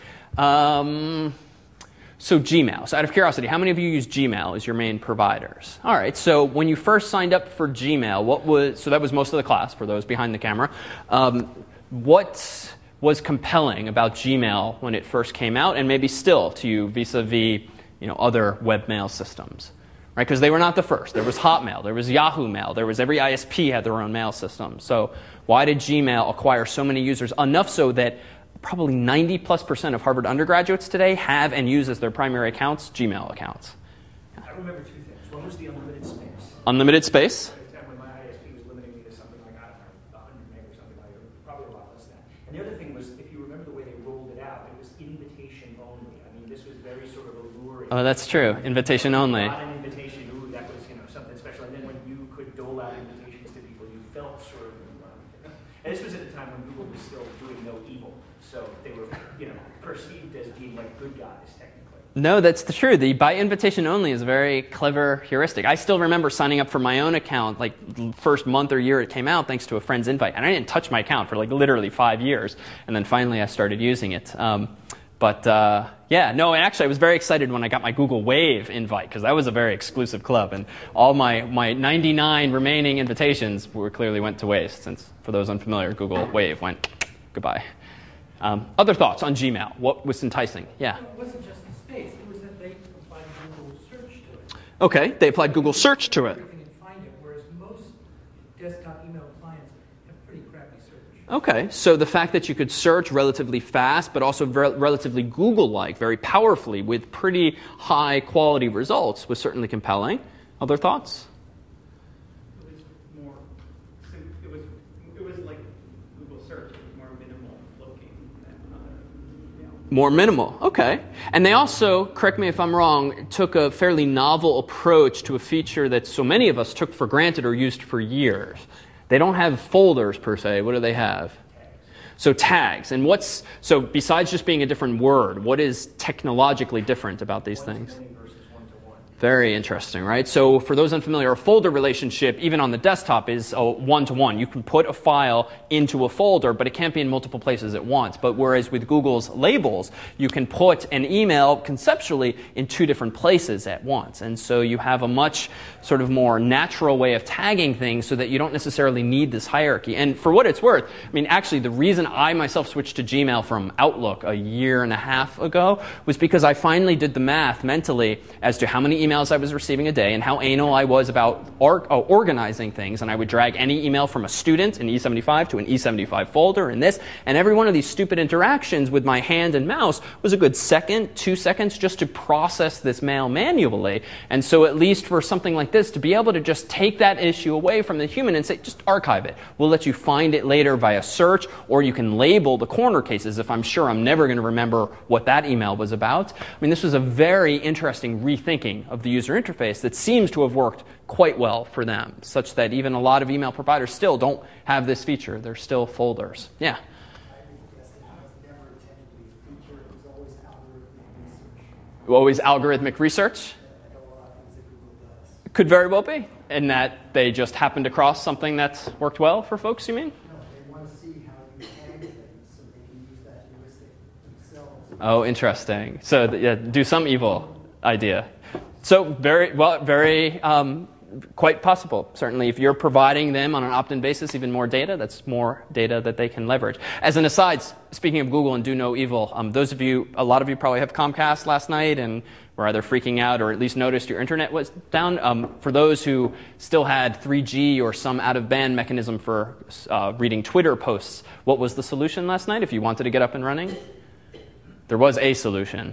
um, So Gmail. So out of curiosity, how many of you use Gmail as your main providers? All right. So when you first signed up for Gmail, what was so that was most of the class for those behind the camera. Um, what was compelling about Gmail when it first came out, and maybe still to you vis-a-vis you know other webmail systems? right? Because they were not the first. There was Hotmail, there was Yahoo Mail, there was every I S P had their own mail system. So why did Gmail acquire so many users? Enough so that probably ninety plus percent of Harvard undergraduates today have and use as their primary accounts Gmail accounts. I remember two things. One was the unlimited space. Unlimited space. At the time when my I S P was limiting me to something like, I don't know, one hundred meg or something like that, probably a lot less than that. And the other thing was, if you remember the way they rolled it out, it was invitation only. I mean, this was very sort of alluring. Oh, that's true. Invitation only. Not an invitation. Ooh, that was, you know, something special. And then when you could dole out invitations to people, you felt sort of, um, and this was at a time when Google was still doing no evil. So they were, you know, perceived as being like good guys, technically. No, that's the true. The by invitation only is a very clever heuristic. I still remember signing up for my own account, like first month or year it came out, thanks to a friend's invite. And I didn't touch my account for like literally five years. And then finally I started using it. Um, but uh, yeah, no, and actually I was very excited when I got my Google Wave invite, because that was a very exclusive club. And all my, my ninety-nine remaining invitations were clearly went to waste, since for those unfamiliar, Google Wave went goodbye. Um, other thoughts on Gmail? What was enticing? Yeah. It wasn't just the space. It was that they applied Google search to it. Okay, they applied Google search to it. Everything and find it, whereas most desktop email clients have pretty crappy search. Okay, so the fact that you could search relatively fast, but also ver- relatively Google-like, very powerfully, with pretty high quality results was certainly compelling. Other thoughts? It was more, it was, it was like Google search, it was more minimal looking than other, you know. More minimal, okay. And they also, correct me if I'm wrong, took a fairly novel approach to a feature that so many of us took for granted or used for years. They don't have folders per se. What do they have? So tags. And what's, so besides just being a different word, what is technologically different about these things? Very interesting, right? So for those unfamiliar, a folder relationship, even on the desktop, is a one-to-one. You can put a file into a folder, but it can't be in multiple places at once. But whereas with Google's labels, you can put an email conceptually in two different places at once. And so you have a much sort of more natural way of tagging things so that you don't necessarily need this hierarchy. And for what it's worth, I mean, actually, the reason I myself switched to Gmail from Outlook a year and a half ago was because I finally did the math mentally as to how many emails emails I was receiving a day and how anal I was about or, uh, organizing things. And I would drag any email from a student in E seventy-five to an E seventy-five folder and this. And every one of these stupid interactions with my hand and mouse was a good second, two seconds just to process this mail manually. And so at least for something like this, to be able to just take that issue away from the human and say, just archive it. We'll let you find it later via search, or you can label the corner cases if I'm sure I'm never going to remember what that email was about. I mean, this was a very interesting rethinking of the user interface that seems to have worked quite well for them, such that even a lot of email providers still don't have this feature. They're still folders. Yeah? Always algorithmic research? Could very well be. And that they just happened across something that's worked well for folks, you mean? No, they want to see how you tag things so they can use that heuristic themselves. Oh, interesting. So yeah, do some evil idea. So very, well, very, um, quite possible. Certainly, if you're providing them on an opt-in basis even more data, that's more data that they can leverage. As an aside, speaking of Google and do no evil, um, those of you, a lot of you probably have Comcast last night and were either freaking out or at least noticed your internet was down. Um, for those who still had three G or some out-of-band mechanism for uh, reading Twitter posts, what was the solution last night if you wanted to get up and running? There was a solution.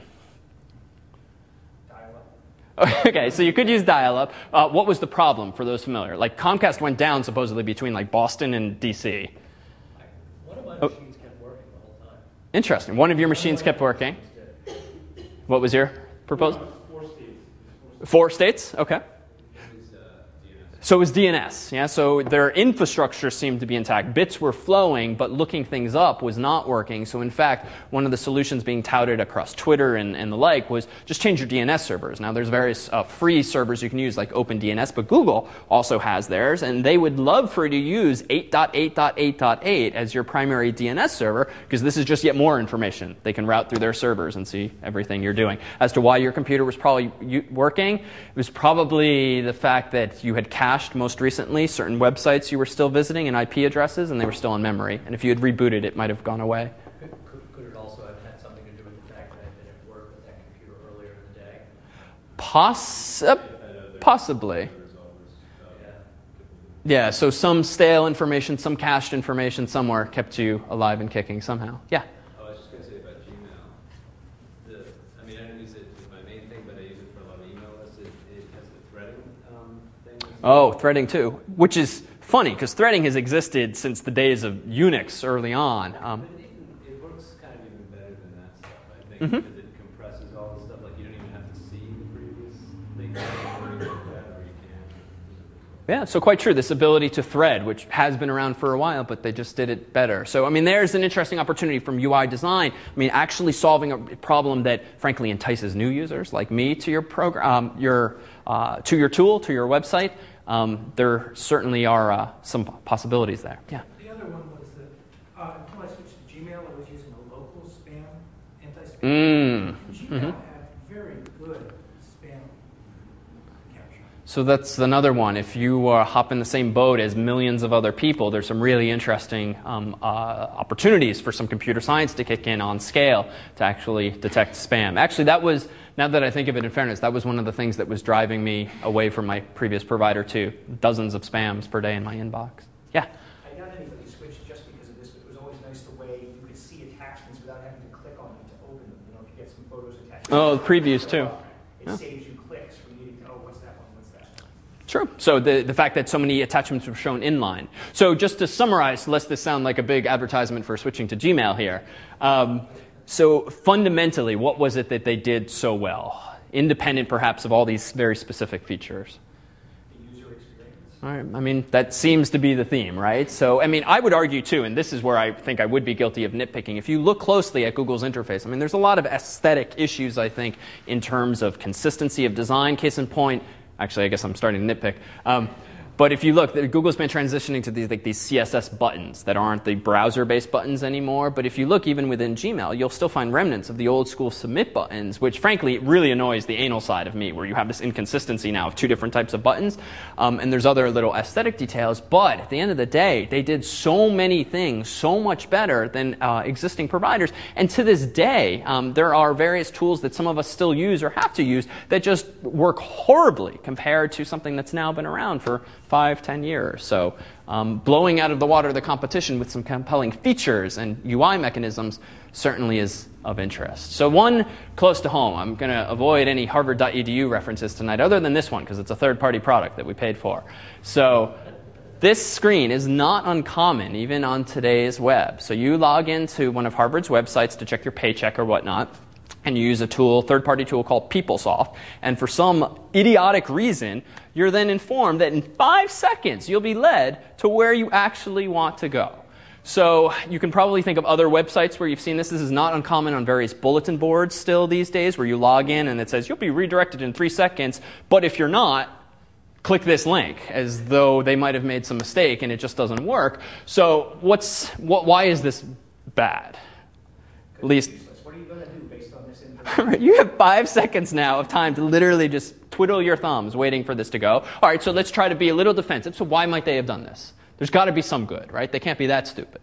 Okay, so you could use dial-up. Uh, what was the problem for those familiar? Like Comcast went down supposedly between like Boston and D C. One of my Oh. machines kept working the whole time. Interesting. One of your machines kept working. What was your proposal? Four states. Four states? Okay. So it was D N S. Yeah. So their infrastructure seemed to be intact. Bits were flowing, but looking things up was not working. So in fact, one of the solutions being touted across Twitter and, and the like was just change your D N S servers. Now there's various uh, free servers you can use like OpenDNS, but Google also has theirs, and they would love for you to use eight dot eight dot eight dot eight as your primary D N S server, because this is just yet more information. They can route through their servers and see everything you're doing. As to why your computer was probably u- working, it was probably the fact that you had cached most recently certain websites you were still visiting and I P addresses, and they were still in memory. And if you had rebooted, it might have gone away. Could, could, could it also have had something to do with the fact that I'd been at work with that computer earlier in the day? Poss- uh, possibly. Yeah, so some stale information, some cached information somewhere kept you alive and kicking somehow. Yeah? Oh, I was just going to say about Gmail. The, I mean, I don't use it as my main thing, but I use it for a lot of email lists. It, it has the threading um, thing. Oh, threading too, which is funny because threading has existed since the days of Unix early on. Um, but it, even, it works kind of even better than that stuff, I think, mm-hmm. because it compresses all the stuff. Like, you don't even have to see the previous thing. Or you can. Yeah, so quite true. This ability to thread, which has been around for a while, but they just did it better. So, I mean, there's an interesting opportunity from U I design. I mean, actually solving a problem that, frankly, entices new users like me to your program, um, your uh, to your tool, to your website. Um, there certainly are uh, some possibilities there. Yeah. The other one was that uh, until I switched to Gmail, I was using a local spam, anti-spam. Mm. Gmail Mm-hmm. had very good spam capture. So that's another one. If you uh, hop in the same boat as millions of other people, there's some really interesting um, uh, opportunities for some computer science to kick in on scale to actually detect spam. Actually, that was, now that I think of it in fairness, that was one of the things that was driving me away from my previous provider too. Dozens of spams per day in my inbox. Yeah? I got anybody switched just because of this, but it was always nice the way you could see attachments without having to click on them to open them. You know, if you get some photos attached. Oh, the previews too. It Yeah. saves you clicks from needing to, oh, what's that one, what's that? True. So the, the fact that so many attachments were shown inline. So just to summarize, lest this sound like a big advertisement for switching to Gmail here. Um, so fundamentally, what was it that they did so well? Independent, perhaps, of all these very specific features. The user experience. All right. I mean, that seems to be the theme, right? So, I mean, I would argue, too, and this is where I think I would be guilty of nitpicking. If you look closely at Google's interface, I mean, there's a lot of aesthetic issues, I think, in terms of consistency of design. Case in point, actually, I guess I'm starting to nitpick. Um, But if you look, Google's been transitioning to these, like, these C S S buttons that aren't the browser-based buttons anymore. But if you look even within Gmail, you'll still find remnants of the old-school submit buttons, which, frankly, really annoys the anal side of me, where you have this inconsistency now of two different types of buttons. Um, and there's other little aesthetic details. But at the end of the day, they did so many things so much better than uh, existing providers. And to this day, um, there are various tools that some of us still use or have to use that just work horribly compared to something that's now been around for five, ten years. So um, blowing out of the water the competition with some compelling features and U I mechanisms certainly is of interest. So one close to home. I'm going to avoid any harvard dot e d u references tonight other than this one because it's a third-party product that we paid for. So this screen is not uncommon even on today's web. So you log into one of Harvard's websites to check your paycheck or whatnot, and you use a tool, third-party tool called PeopleSoft, and for some idiotic reason, you're then informed that in five seconds you'll be led to where you actually want to go. So you can probably think of other websites where you've seen this. This is not uncommon on various bulletin boards still these days, where you log in and it says you'll be redirected in three seconds, but if you're not, click this link, as though they might have made some mistake and it just doesn't work. So what's what? Why is this bad? At least. What are you going to do based on this information? You have five seconds now of time to literally just twiddle your thumbs waiting for this to go. All right, so let's try to be a little defensive. So why might they have done this? There's got to be some good, right? They can't be that stupid.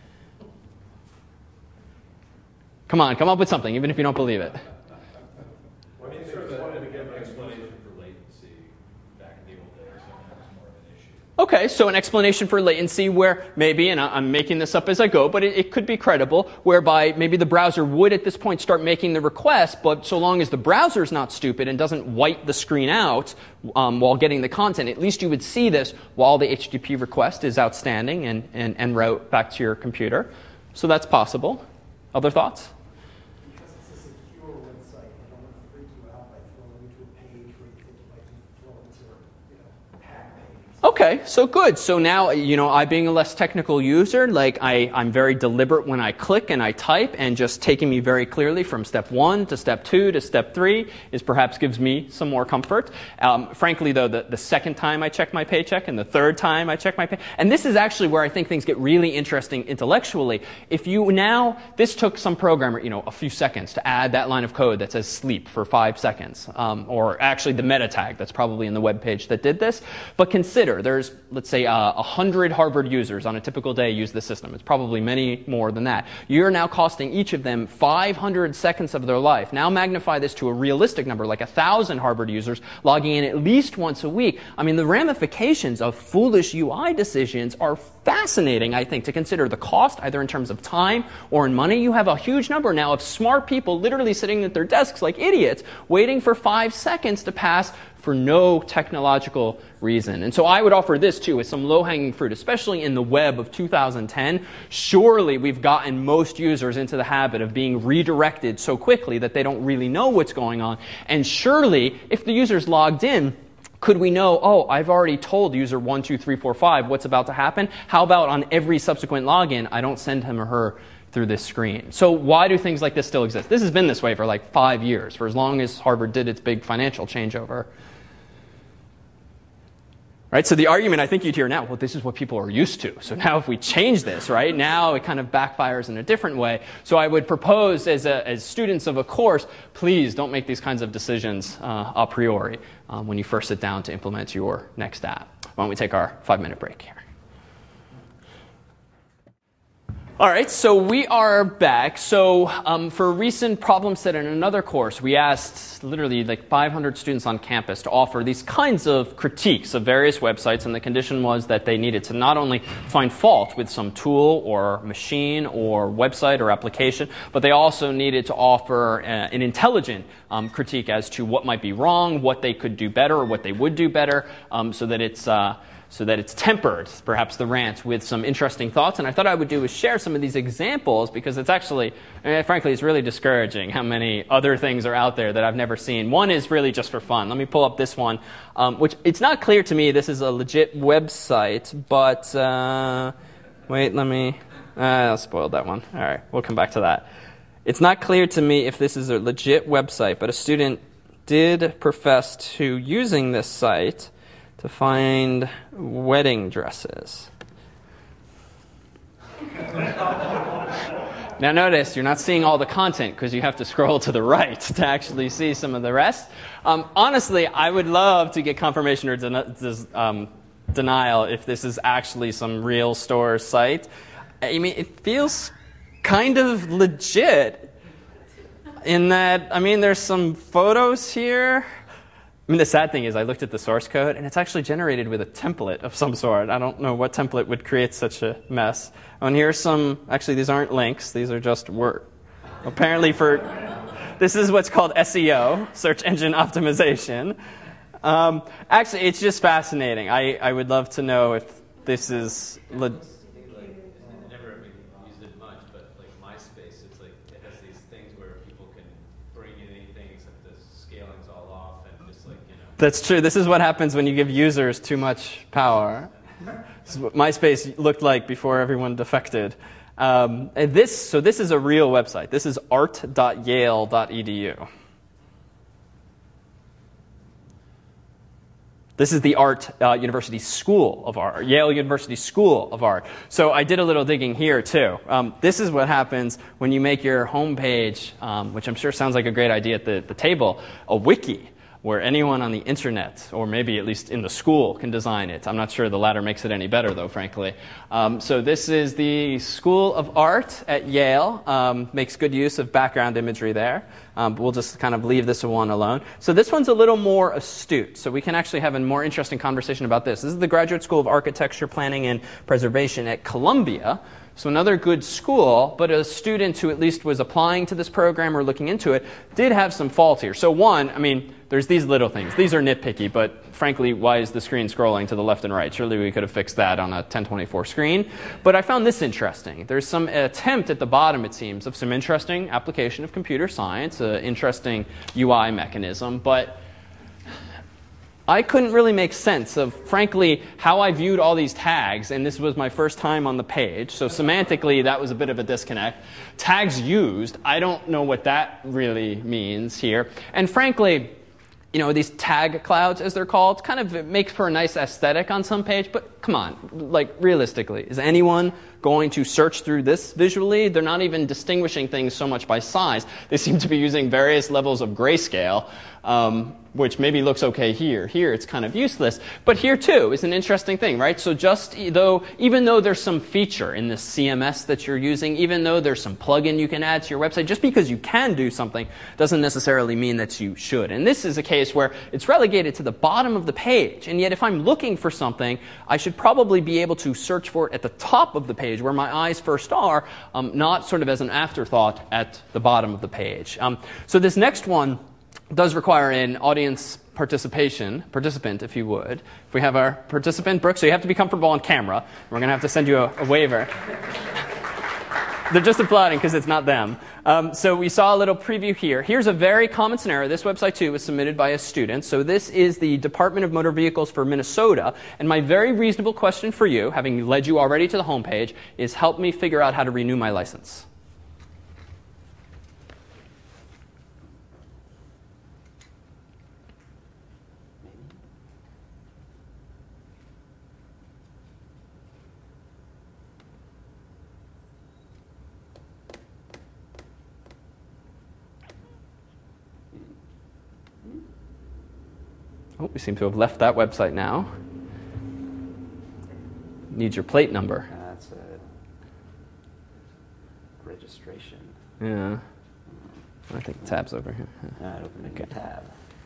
Come on, come up with something, even if you don't believe it. Well, I mean, sort of wanted to give an explanation for latency back in the old days, and that was more of an issue. Okay, so an explanation for latency where maybe, and I'm making this up as I go, but it, it could be credible, whereby maybe the browser would at this point start making the request, but so long as the browser's not stupid and doesn't white the screen out um, while getting the content, at least you would see this while the H T T P request is outstanding and, and, and route back to your computer. So that's possible. Other thoughts? Because it's a secure website, I don't want to freak you out by throwing you to a page where you think you might be thrown to, you know, hack page. Okay, so good. So now, you know, I being a less technical user, like I, I'm very deliberate when I click and I type, and just taking me very clearly from step one to step two to step three is perhaps gives me some more comfort. Um, frankly, though, the, the second time I check my paycheck and the third time I check my pay, and this is actually where I think things get really interesting intellectually. If you now, this took some programmer, you know, a few seconds to add that line of code that says sleep for five seconds, um, or actually the meta tag that's probably in the web page that did this. But consider, consider there's, let's say, uh, one hundred Harvard users on a typical day use the system. It's probably many more than that. You're now costing each of them five hundred seconds of their life. Now magnify this to a realistic number, like one thousand Harvard users logging in at least once a week. I mean, the ramifications of foolish U I decisions are fascinating, I think, to consider the cost, either in terms of time or in money. You have a huge number now of smart people literally sitting at their desks like idiots, waiting for five seconds to pass for no technological reason. And so I would offer this too as some low-hanging fruit, especially in the web of two thousand ten. Surely we've gotten most users into the habit of being redirected so quickly that they don't really know what's going on. And surely, if the user's logged in, could we know, oh, I've already told user one, two, three, four, five what's about to happen? How about on every subsequent login, I don't send him or her through this screen? So why do things like this still exist? This has been this way for like five years, for as long as Harvard did its big financial changeover. Right? So the argument I think you'd hear now, well, this is what people are used to. So now if we change this, right, now it kind of backfires in a different way. So I would propose as, a, as students of a course, please don't make these kinds of decisions uh, a priori um, when you first sit down to implement your next app. Why don't we take our five-minute break here? All right, so we are back. So um, for a recent problem set in another course, we asked literally like five hundred students on campus to offer these kinds of critiques of various websites, and the condition was that they needed to not only find fault with some tool or machine or website or application, but they also needed to offer uh, an intelligent um, critique as to what might be wrong, what they could do better, or what they would do better, um, so that it's uh, so that it's tempered, perhaps, the rant with some interesting thoughts. And I thought I would do is share some of these examples, because it's actually, I mean, frankly, it's really discouraging how many other things are out there that I've never seen. One is really just for fun. Let me pull up this one, um, which it's not clear to me this is a legit website, but uh, wait, let me, uh, I spoiled that one. All right, we'll come back to that. It's not clear to me if this is a legit website, but a student did profess to using this site to find wedding dresses. Now notice, you're not seeing all the content because you have to scroll to the right to actually see some of the rest. Um, honestly, I would love to get confirmation or den- um, denial if this is actually some real store site. I mean, it feels kind of legit in that, I mean, there's some photos here. I mean, the sad thing is I looked at the source code, and it's actually generated with a template of some sort. I don't know what template would create such a mess. Oh, and here's some, actually, these aren't links. These are just words. Apparently for, this is what's called S E O, search engine optimization. Um, actually, it's just fascinating. I, I would love to know if this is le- That's true. This is what happens when you give users too much power. This is what MySpace looked like before everyone defected. Um, and this, so this is a real website. This is art dot yale dot e d u. This is the Art uh, University School of Art, Yale University School of Art. So I did a little digging here, too. Um, this is what happens when you make your homepage, um, which I'm sure sounds like a great idea at the, the table, a wiki, where anyone on the internet, or maybe at least in the school, can design it. I'm not sure the latter makes it any better, though, frankly. Um, so this is the School of Art at Yale. Um, makes good use of background imagery there. Um, but we'll just kind of leave this one alone. So this one's a little more astute. So we can actually have a more interesting conversation about this. This is the Graduate School of Architecture, Planning, and Preservation at Columbia. So another good school, but a student who at least was applying to this program or looking into it did have some faults here. So one, I mean, there's these little things. These are nitpicky, but frankly, why is the screen scrolling to the left and right? Surely we could have fixed that on a ten twenty-four screen. But I found this interesting. There's some attempt at the bottom, it seems, of some interesting application of computer science, an interesting U I mechanism, but I couldn't really make sense of, frankly, how I viewed all these tags, and this was my first time on the page, so semantically that was a bit of a disconnect. Tags used, I don't know what that really means here. And frankly, you know, these tag clouds, as they're called, kind of make for a nice aesthetic on some page, but come on, like, realistically, is anyone going to search through this visually, they're not even distinguishing things so much by size. They seem to be using various levels of grayscale, um, which maybe looks okay here. Here it's kind of useless. But here too is an interesting thing, right? So just though, even though there's some feature in this C M S that you're using, even though there's some plugin you can add to your website, just because you can do something doesn't necessarily mean that you should. And this is a case where it's relegated to the bottom of the page. And yet if I'm looking for something, I should probably be able to search for it at the top of the page where my eyes first are, um, not sort of as an afterthought at the bottom of the page. Um, so this next one does require an audience participation, participant, if you would. If we have our participant, Brooke, so you have to be comfortable on camera. We're going to have to send you a, a waiver. They're just applauding because it's not them. Um, so we saw a little preview here. Here's a very common scenario. This website, too, was submitted by a student. So this is the Department of Motor Vehicles for Minnesota. And my very reasonable question for you, having led you already to the homepage, is help me figure out how to renew my license. Oh, we seem to have left that website now. Needs your plate number. That's a registration. Yeah. I think the tab's over here. All right, open a new tab.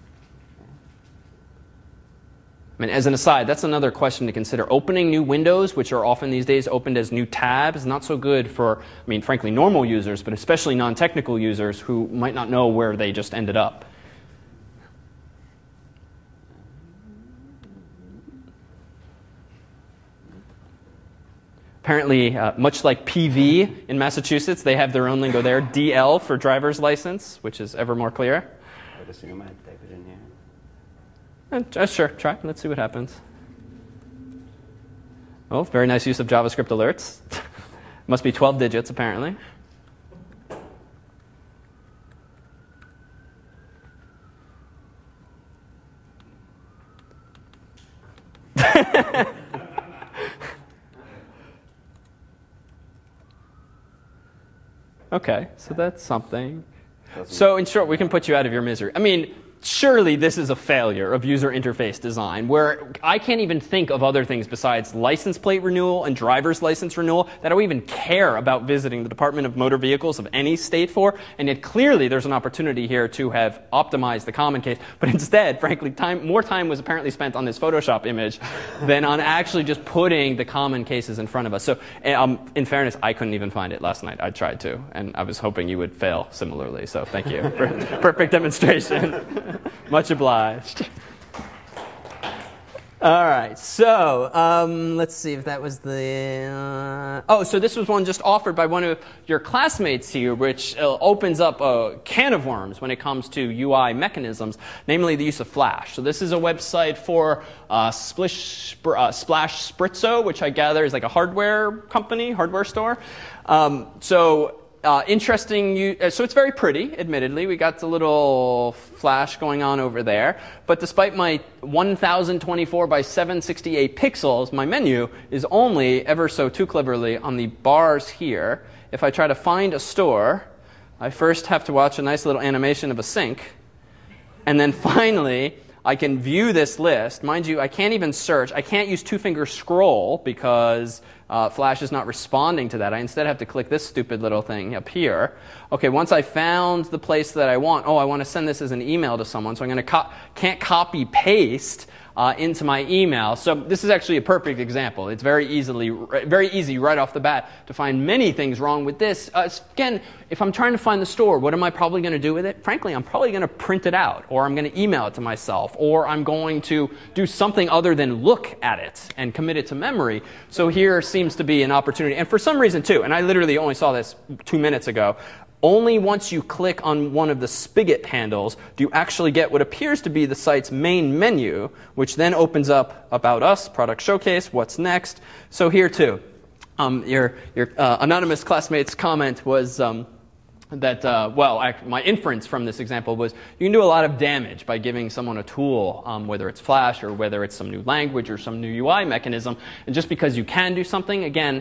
I mean, as an aside, that's another question to consider. Opening new windows, which are often these days opened as new tabs, is not so good for, I mean, frankly, normal users, but especially non-technical users who might not know where they just ended up. Apparently, uh, much like P V in Massachusetts, they have their own lingo there. D L for driver's license, which is ever more clear. I would assume I'd type it in here. Uh, sure, try. Let's see what happens. Oh, very nice use of JavaScript alerts. Must be twelve digits, apparently. Okay, so that's something. So in short, we can put you out of your misery. I mean, surely this is a failure of user interface design where I can't even think of other things besides license plate renewal and driver's license renewal that I would even care about visiting the Department of Motor Vehicles of any state for. And yet clearly there's an opportunity here to have optimized the common case. But instead, frankly, time, more time was apparently spent on this Photoshop image than on actually just putting the common cases in front of us. So um, in fairness, I couldn't even find it last night. I tried to. And I was hoping you would fail similarly. So thank you for perfect demonstration. Much obliged. All right, so um, let's see if that was the... Uh, oh, so this was one just offered by one of your classmates here, which uh, opens up a can of worms when it comes to U I mechanisms, namely the use of Flash. So this is a website for uh, Splish, uh, Splash Spritzo, which I gather is like a hardware company, hardware store. Um, so... Uh, interesting, you, uh, so it's very pretty, admittedly. We got the little flash going on over there. But despite my one thousand twenty-four by seven sixty-eight pixels, my menu is only, ever so too cleverly, on the bars here. If I try to find a store, I first have to watch a nice little animation of a sink. And then finally, I can view this list. Mind you, I can't even search. I can't use two-finger scroll because uh, Flash is not responding to that. I instead have to click this stupid little thing up here. Okay, once I found the place that I want, oh, I want to send this as an email to someone, so I'm going to co- can't copy-paste uh, into my email. So this is actually a perfect example. It's very easily, very easy right off the bat to find many things wrong with this. Uh, again, if I'm trying to find the store, what am I probably going to do with it? Frankly, I'm probably going to print it out, or I'm going to email it to myself, or I'm going to do something other than look at it and commit it to memory. So here seems to be an opportunity. And for some reason, too, and I literally only saw this two minutes ago, only once you click on one of the spigot handles do you actually get what appears to be the site's main menu, which then opens up About Us, Product Showcase, What's Next. So here, too, um, your, your uh, anonymous classmate's comment was um, that, uh, well, I, my inference from this example was you can do a lot of damage by giving someone a tool, um, whether it's Flash or whether it's some new language or some new U I mechanism. And just because you can do something, again,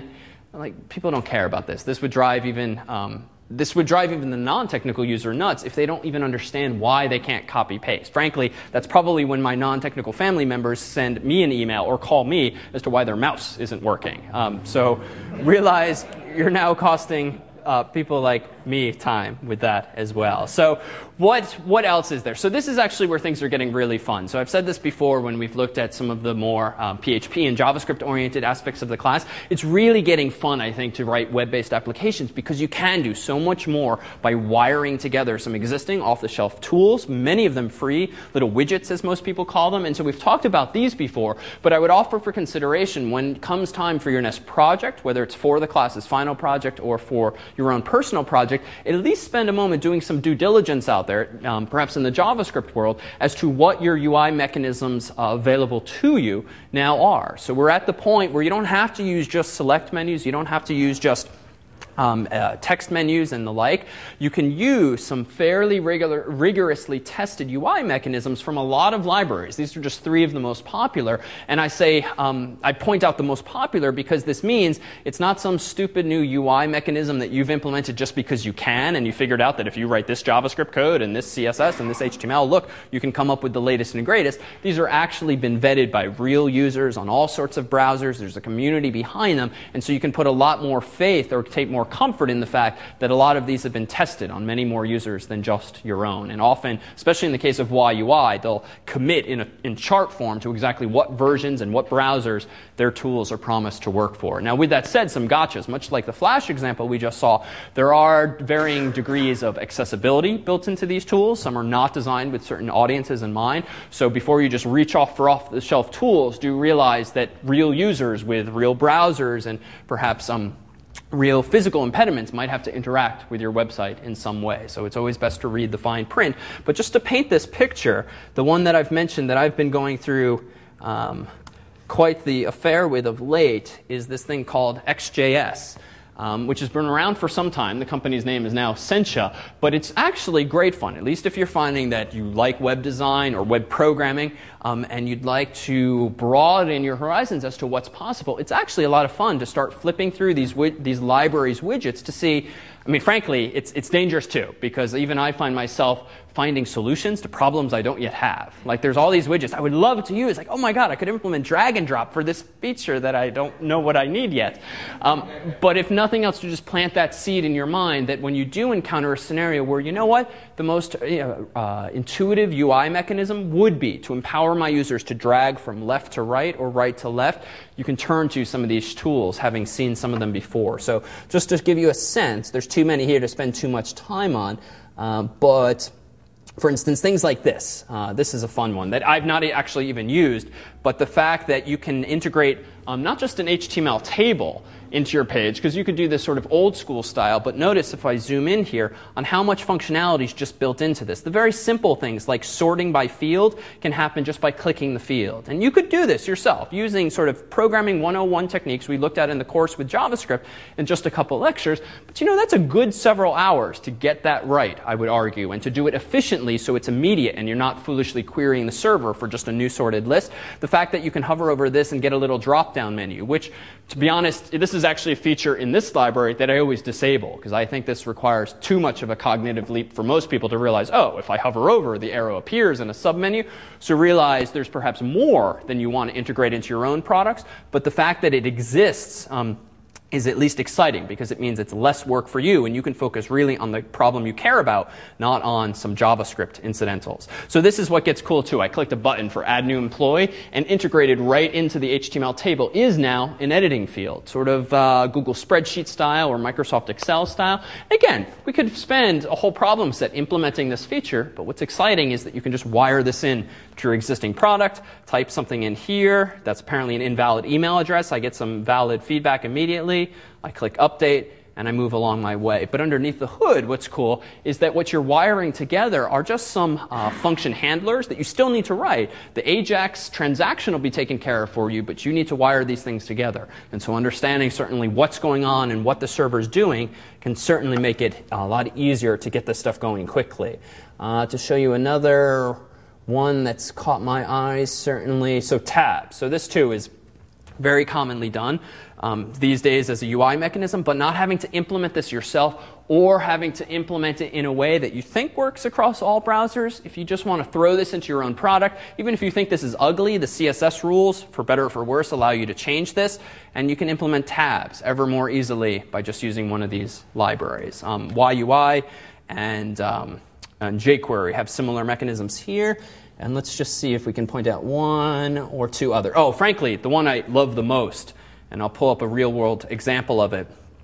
like people don't care about this. This would drive even um, this would drive even the non-technical user nuts if they don't even understand why they can't copy paste. Frankly, that's probably when my non-technical family members send me an email or call me as to why their mouse isn't working. Um, so realize you're now costing uh, people like me time with that as well. So what what else is there? So this is actually where things are getting really fun. So I've said this before when we've looked at some of the more um, P H P and JavaScript oriented aspects of the class. It's really getting fun, I think, to write web-based applications because you can do so much more by wiring together some existing off-the-shelf tools, many of them free, little widgets as most people call them. And so we've talked about these before, but I would offer for consideration when it comes time for your next project, whether it's for the class's final project or for your own personal project, at least spend a moment doing some due diligence out there, um, perhaps in the JavaScript world, as to what your U I mechanisms uh, available to you now are. So we're at the point where you don't have to use just select menus, you don't have to use just Um, uh, text menus and the like. You can use some fairly regular, rigorously tested U I mechanisms from a lot of libraries. These are just three of the most popular. And I say, um, I point out the most popular because this means it's not some stupid new U I mechanism that you've implemented just because you can and you figured out that if you write this JavaScript code and this C S S and this H T M L, look, you can come up with the latest and greatest. These are actually been vetted by real users on all sorts of browsers. There's a community behind them. And so you can put a lot more faith or take more comfort in the fact that a lot of these have been tested on many more users than just your own. And often, especially in the case of Y U I, they'll commit in, a, in chart form to exactly what versions and what browsers their tools are promised to work for. Now, with that said, some gotchas. Much like the Flash example we just saw, there are varying degrees of accessibility built into these tools. Some are not designed with certain audiences in mind. So before you just reach off for off-the-shelf tools, do realize that real users with real browsers and perhaps um, real physical impediments might have to interact with your website in some way. So it's always best to read the fine print. But just to paint this picture, the one that I've mentioned that I've been going through um, quite the affair with of late is this thing called X J S. Um, which has been around for some time. The company's name is now Sencha, but it's actually great fun, at least if you're finding that you like web design or web programming um, and you'd like to broaden your horizons as to what's possible. It's actually a lot of fun to start flipping through these, these libraries widgets to see. I mean, frankly, it's, it's dangerous too, because even I find myself finding solutions to problems I don't yet have. Like, there's all these widgets I would love to use. Like, oh my God, I could implement drag and drop for this feature that I don't know what I need yet. Um, but if nothing else, to just plant that seed in your mind that when you do encounter a scenario where, you know what, the most you know, uh, intuitive U I mechanism would be to empower my users to drag from left to right or right to left, you can turn to some of these tools, having seen some of them before. So just to give you a sense, there's too many here to spend too much time on, um, but for instance, things like this. Uh, this is a fun one that I've not actually even used, but the fact that you can integrate um, not just an H T M L table into your page, because you could do this sort of old school style, but notice if I zoom in here on how much functionality is just built into this. The very simple things like sorting by field can happen just by clicking the field. And you could do this yourself using sort of programming one oh one techniques we looked at in the course with JavaScript in just a couple lectures. But you know, that's a good several hours to get that right, I would argue, and to do it efficiently so it's immediate and you're not foolishly querying the server for just a new sorted list. The fact that you can hover over this and get a little drop-down menu, which, to be honest, this is actually a feature in this library that I always disable, because I think this requires too much of a cognitive leap for most people to realize, oh, if I hover over, the arrow appears in a submenu. So realize there's perhaps more than you want to integrate into your own products, but the fact that it exists um, is at least exciting, because it means it's less work for you and you can focus really on the problem you care about, not on some JavaScript incidentals. So this is what gets cool too. I clicked a button for add new employee, and integrated right into the H T M L table is now an editing field, sort of uh, Google Spreadsheet style or Microsoft Excel style. Again, we could spend a whole problem set implementing this feature, but what's exciting is that you can just wire this in to your existing product, type something in here. That's apparently an invalid email address. I get some valid feedback immediately. I click update, and I move along my way. But underneath the hood, what's cool is that what you're wiring together are just some uh, function handlers that you still need to write. The Ajax transaction will be taken care of for you, but you need to wire these things together. And so understanding certainly what's going on and what the server's doing can certainly make it a lot easier to get this stuff going quickly. Uh, to show you another one that's caught my eyes, certainly. So tabs. So this too is Very commonly done um, these days as a U I mechanism, but not having to implement this yourself or having to implement it in a way that you think works across all browsers. If you just want to throw this into your own product, even if you think this is ugly, the C S S rules, for better or for worse, allow you to change this, and you can implement tabs ever more easily by just using one of these libraries. Um, Y U I and, um, and jQuery have similar mechanisms here. And let's just see if we can point out one or two other. Oh, frankly, the one I love the most, and I'll pull up a real-world example of it,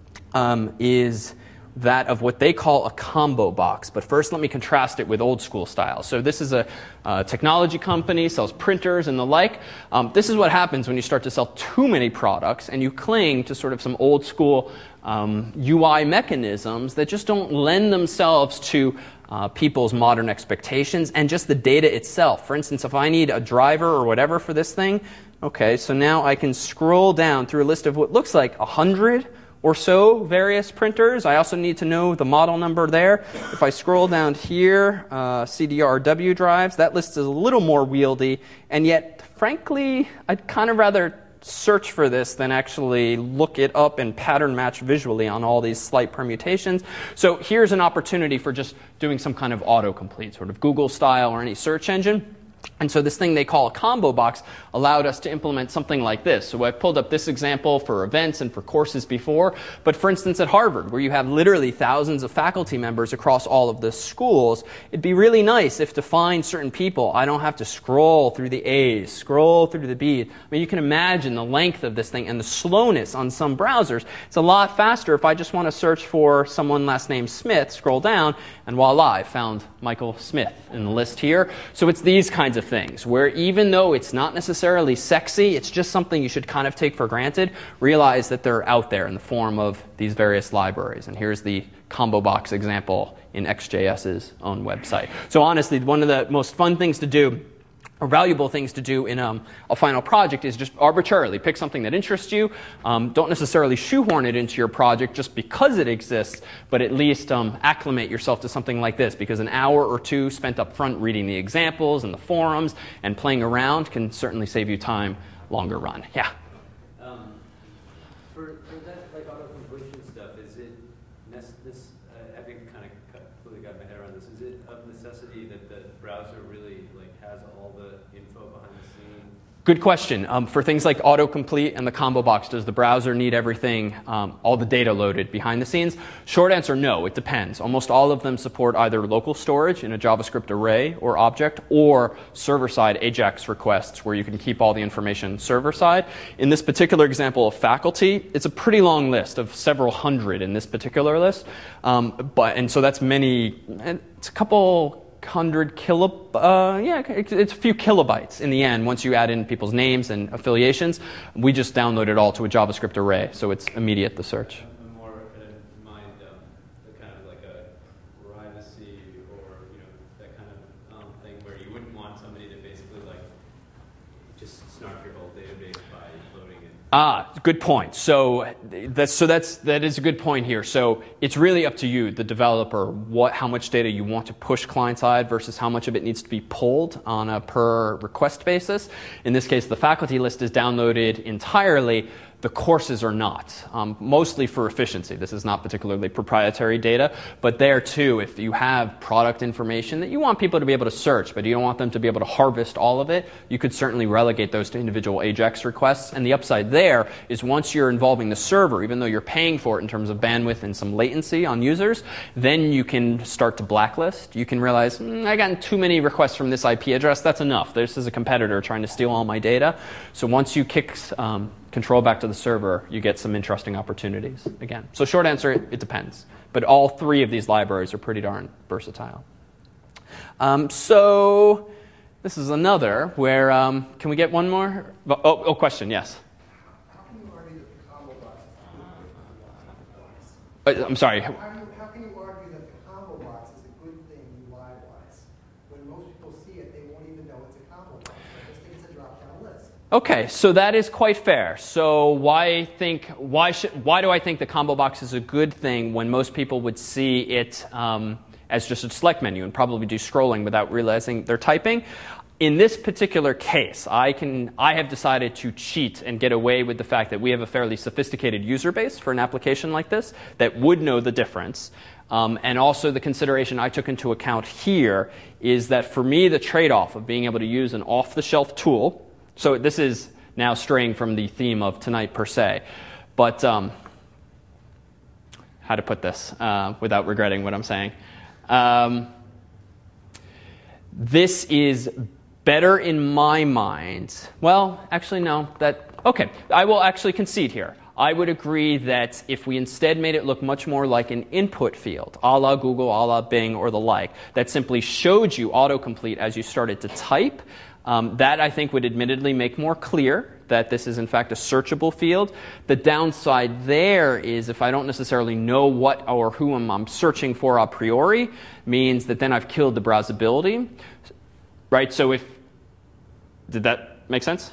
um, is that of what they call a combo box. But first, let me contrast it with old-school style. So this is a, a technology company, sells printers and the like. Um, this is what happens when you start to sell too many products and you cling to sort of some old-school um, U I mechanisms that just don't lend themselves to Uh, people's modern expectations and just the data itself. For instance, if I need a driver or whatever for this thing, okay, so now I can scroll down through a list of what looks like a hundred or so various printers. I also need to know the model number there. If I scroll down here, uh, C D R W drives, that list is a little more wieldy, and yet, frankly, I'd kind of rather search for this than actually look it up and pattern match visually on all these slight permutations. So here's an opportunity for just doing some kind of autocomplete, sort of Google style or any search engine. And so this thing they call a combo box allowed us to implement something like this. So I've pulled up this example for events and for courses before. But for instance, at Harvard, where you have literally thousands of faculty members across all of the schools, it'd be really nice if to find certain people, I don't have to scroll through the A's, scroll through the B's. I mean, you can imagine the length of this thing and the slowness on some browsers. It's a lot faster if I just want to search for someone last name Smith, scroll down, and voila, I found Michael Smith in the list here. So it's these kinds of things where even though it's not necessarily sexy, it's just something you should kind of take for granted, realize that they're out there in the form of these various libraries. And here's the combo box example in XJS's own website. So honestly, one of the most fun things to do or valuable things to do in um, a final project is just arbitrarily pick something that interests you. Um, don't necessarily shoehorn it into your project just because it exists, but at least um, acclimate yourself to something like this, because an hour or two spent up front reading the examples and the forums and playing around can certainly save you time longer run. Yeah? Um, for, for that like auto-completion stuff, is it, nec- this, uh, having kind of completely got my head around this, is it of necessity that the browser really like has all the info behind the scene? Good question. Um, for things like autocomplete and the combo box, does the browser need everything, um, all the data loaded behind the scenes? Short answer, no. It depends. Almost all of them support either local storage in a JavaScript array or object, or server-side AJAX requests where you can keep all the information server-side. In this particular example of faculty, it's a pretty long list of several hundred in this particular list. Um, but and so that's many. It's a couple hundred kilo, uh, yeah, it's a few kilobytes in the end once you add in people's names and affiliations. We just download it all to a JavaScript array, so it's immediate, the search. I'm more in mind um, the kind of like a privacy or, you know, that kind of um, thing where you wouldn't want somebody to basically like just snark your whole database by loading it. Ah, good point. So that's so that's that is a good point here. So it's really up to you, the developer, what how much data you want to push client side versus how much of it needs to be pulled on a per request basis. In this case, the faculty list is downloaded entirely. The courses are not, um, mostly for efficiency. This is not particularly proprietary data, but there too, if you have product information that you want people to be able to search, but you don't want them to be able to harvest all of it, you could certainly relegate those to individual AJAX requests. And the upside there is once you're involving the server, even though you're paying for it in terms of bandwidth and some latency on users, then you can start to blacklist. You can realize, mm, I got too many requests from this I P address, that's enough. This is a competitor trying to steal all my data. So once you kick um, control back to the server, you get some interesting opportunities again. So short answer, it depends. But all three of these libraries are pretty darn versatile. Um, so this is another where, um, can we get one more? Oh, oh, question, yes. How can you argue that the combo box is a good thing? Uh, I'm sorry. How, do you, how can you argue that the combo box is a good thing U I-wise? When most people see it, they won't even know it's a combo box. They just think it's a drop-down list. Okay, so that is quite fair. So why think why should why do I think the combo box is a good thing when most people would see it um, as just a select menu and probably do scrolling without realizing they're typing? in this particular case, I can I have decided to cheat and get away with the fact that we have a fairly sophisticated user base for an application like this that would know the difference. Um, and also the consideration I took into account here is that for me, the trade-off of being able to use an off-the-shelf tool, so this is now straying from the theme of tonight per se, but um, how to put this uh, without regretting what I'm saying. Um, this is better in my mind. Well, actually, no. That okay. I will actually concede here. I would agree that if we instead made it look much more like an input field, a la Google, a la Bing, or the like, that simply showed you autocomplete as you started to type, um, that I think would admittedly make more clear that this is in fact a searchable field. The downside there is if I don't necessarily know what or who I'm, I'm searching for a priori, means that then I've killed the browsability. Right? So if, did that make sense?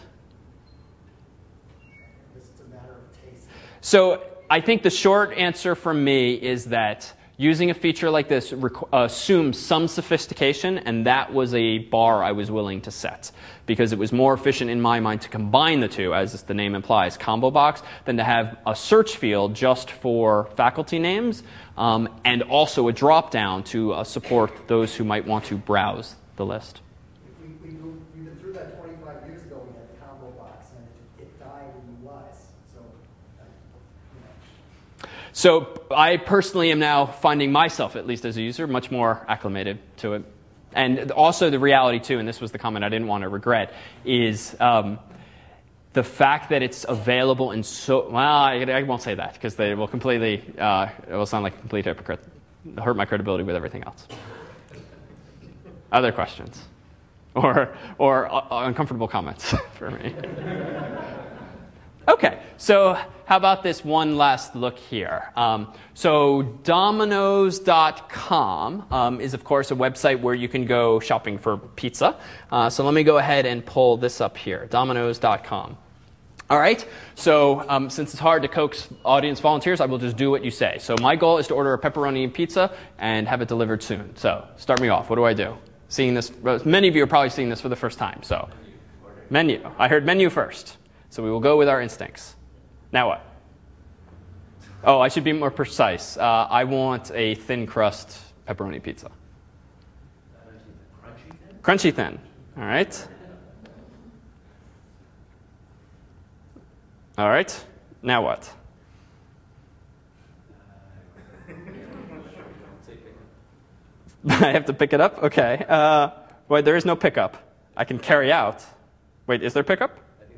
So I think the short answer from me is that using a feature like this requ- assumes some sophistication, and that was a bar I was willing to set because it was more efficient in my mind to combine the two, as the name implies, combo box, than to have a search field just for faculty names um, and also a drop-down to uh, support those who might want to browse the list. We, we, we've been through that twenty-five years ago. We had the combo box, and it, it died in U Is. So, uh, you know. So I personally am now finding myself, at least as a user, much more acclimated to it. And also the reality, too, and this was the comment I didn't want to regret, is um, the fact that it's available in so... Well, I, I won't say that, because they will completely... Uh, it will sound like a complete hypocrite. It'll hurt my credibility with everything else. Other questions? Or, or uh, uncomfortable comments for me? Okay, so how about this one last look here? Um, so Domino's dot com um, is, of course, a website where you can go shopping for pizza. Uh, so let me go ahead and pull this up here, Domino's dot com. All right, so um, since it's hard to coax audience volunteers, I will just do what you say. So my goal is to order a pepperoni pizza and have it delivered soon. So start me off. What do I do? Seeing this, many of you are probably seeing this for the first time. So menu. I heard menu first. So we will go with our instincts. Now what? Oh, I should be more precise. Uh, I want a thin crust pepperoni pizza. Crunchy thin? Crunchy thin. All right. All right. Now what? I have to pick it up? Okay. Uh, wait, there is no pickup. I can carry out. Wait, is there pickup?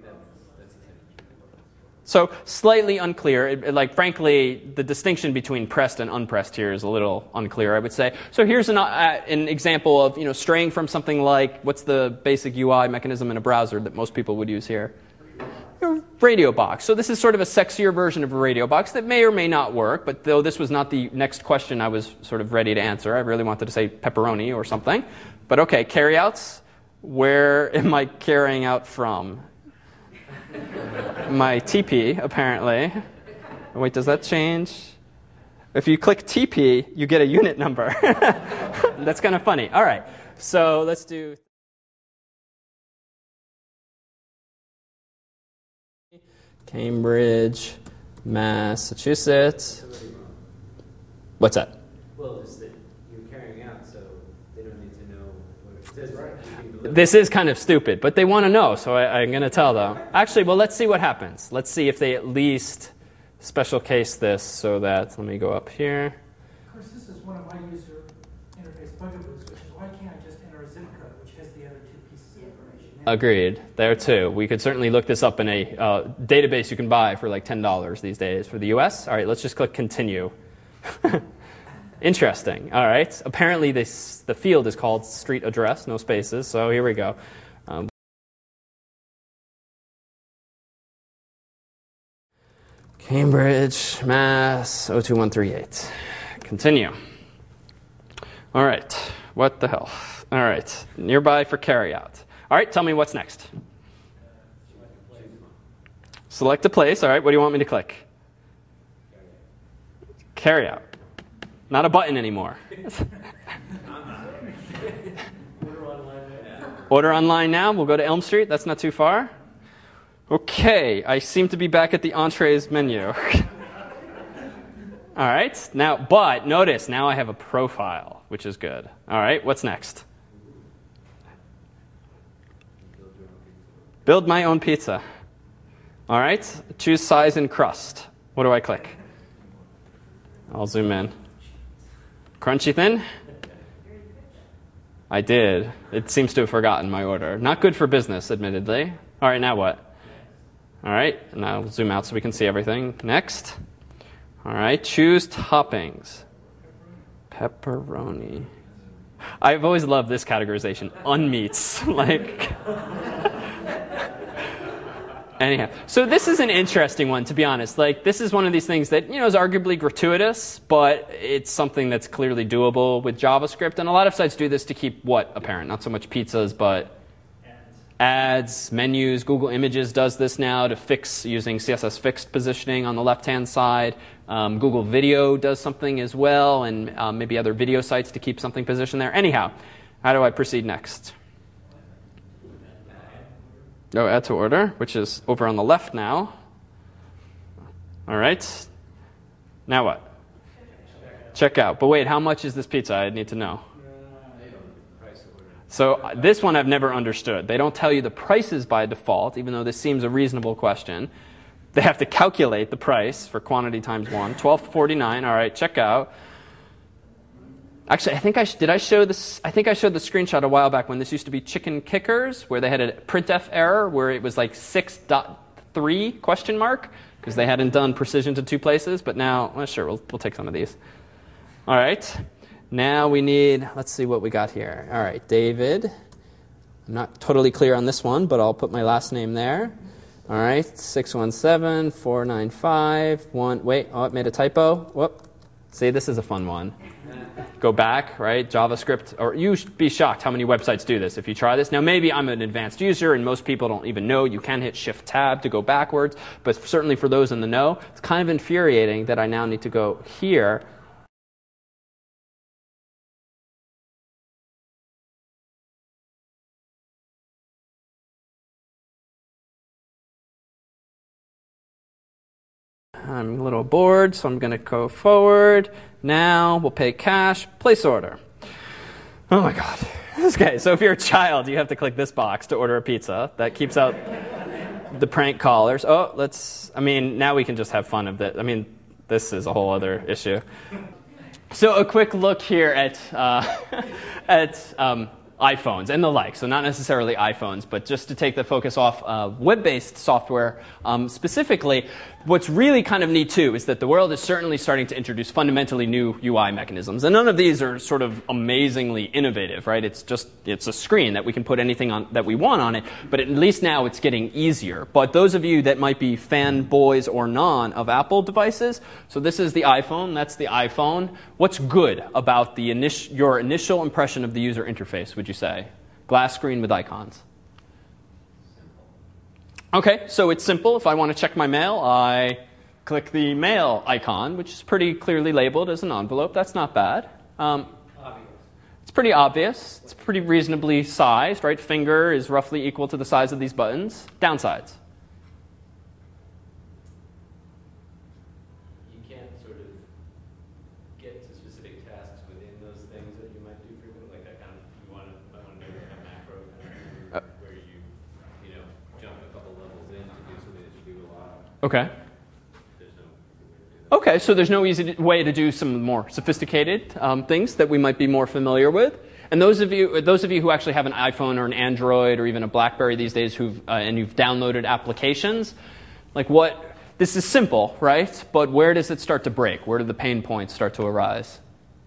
So slightly unclear. It, it, like, frankly, the distinction between pressed and unpressed here is a little unclear, I would say. So here's an, uh, an example of, you know, straying from something like, what's the basic U I mechanism in a browser that most people would use here? Radio box. So this is sort of a sexier version of a radio box that may or may not work, but though this was not the next question I was sort of ready to answer, I really wanted to say pepperoni or something. But okay, carryouts. Where am I carrying out from? My T P, apparently. Wait, does that change? If you click T P, you get a unit number. That's kind of funny. All right, so let's do... Cambridge, Massachusetts. What's that? Well, it's that you're carrying out, so they don't need to know what it says. Right. This is kind of stupid, but they want to know, so I, I'm going to tell them. Actually, well, let's see what happens. Let's see if they at least special case this so that, let me go up here. Of course, this is one of my user interface bugaboos, which is why can't I just enter a zip code, which has the other two pieces of information? Agreed. There, too. We could certainly look this up in a uh, database you can buy for like ten dollars these days for the U S. All right, let's just click continue. Interesting. All right. Apparently, this the field is called street address, no spaces. So here we go. Um, Cambridge, Mass. oh two one three eight. Continue. All right. What the hell? All right. Nearby for carryout. All right. Tell me what's next. Select a place. All right. What do you want me to click? Carryout. Not a button anymore. Order online now. We'll go to Elm Street. That's not too far. Okay, I seem to be back at the entrees menu. All right, now, but notice, now I have a profile, which is good. All right, what's next? Build my own pizza. All right, choose size and crust. What do I click? I'll zoom in. Crunchy thin? I did. It seems to have forgotten my order. Not good for business, admittedly. All right, now what? All right, and I'll zoom out so we can see everything. Next. All right, choose toppings. Pepperoni. I've always loved this categorization. Unmeats. Like. Anyhow, so this is an interesting one, to be honest. Like, this is one of these things that, you know, is arguably gratuitous, but it's something that's clearly doable with JavaScript. And a lot of sites do this to keep what apparent? Not so much pizzas, but ads, menus. Google Images does this now to fix using C S S fixed positioning on the left-hand side. Um, Google Video does something as well, and um, maybe other video sites to keep something positioned there. Anyhow, how do I proceed next? Oh, add to order, which is over on the left now. All right. Now what? Check out. But wait, how much is this pizza? I need to know. So uh, this one I've never understood. They don't tell you the prices by default, even though this seems a reasonable question. They have to calculate the price for quantity times one. twelve forty-nine. All right, check out. Actually, I think I sh- did I show this? I think I showed the screenshot a while back when this used to be Chicken Kickers, where they had a printf error where it was like six point three question mark because they hadn't done precision to two places. But now, well, sure, we'll we'll take some of these. All right. Now we need. Let's see what we got here. All right, David. I'm not totally clear on this one, but I'll put my last name there. All right, six one seven four nine five one. Wait, oh, it made a typo. Whoop. See, this is a fun one. Go back, right? JavaScript, or you should be shocked how many websites do this if you try this. Now, maybe I'm an advanced user and most people don't even know you can hit Shift-Tab to go backwards, but certainly for those in the know, it's kind of infuriating that I now need to go here. I'm a little bored, so I'm going to go forward. Now we'll pay cash, place order. Oh my God. Okay, so if you're a child, you have to click this box to order a pizza. That keeps out the prank callers. Oh, let's, I mean, now we can just have fun of it. I mean, this is a whole other issue. So a quick look here at, uh, at um, iPhones and the like. So not necessarily iPhones, but just to take the focus off uh, web-based software um, specifically, what's really kind of neat too is that the world is certainly starting to introduce fundamentally new U I mechanisms. And none of these are sort of amazingly innovative, right? It's just, it's a screen that we can put anything on that we want on it, but at least now it's getting easier. But those of you that might be fanboys or non of Apple devices, so this is the iPhone, that's the iPhone. What's good about the init- your initial impression of the user interface, would you say? Glass screen with icons. Okay, so it's simple. If I want to check my mail, I click the mail icon, which is pretty clearly labeled as an envelope. That's not bad. Um, obvious. It's pretty obvious. It's pretty reasonably sized, right? Finger is roughly equal to the size of these buttons. Downsides. You can't sort of get to specific tasks within those things that you might do frequently. Like I kind of, you want to, I want to make a macro kind of, uh, where you, you know, jump a couple levels in to do something that you do a lot. Okay. There's no Okay, so there's no easy way to do some more sophisticated um, things that we might be more familiar with. And those of you, those of you who actually have an iPhone or an Android or even a BlackBerry these days, who've uh, and you've downloaded applications, like what? This is simple, right? But where does it start to break? Where do the pain points start to arise?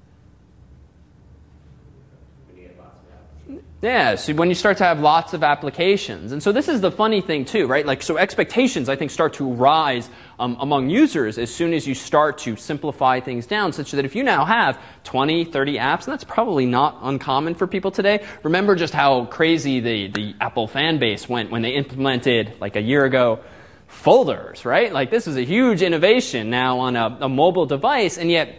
Yeah, so when you start to have lots of applications. And so this is the funny thing too, right? Like, so expectations, I think, start to rise um, among users as soon as you start to simplify things down, such that if you now have twenty, thirty apps, and that's probably not uncommon for people today. Remember just how crazy the, the Apple fan base went when they implemented, like a year ago, folders, right? Like, this is a huge innovation now on a, a mobile device, and yet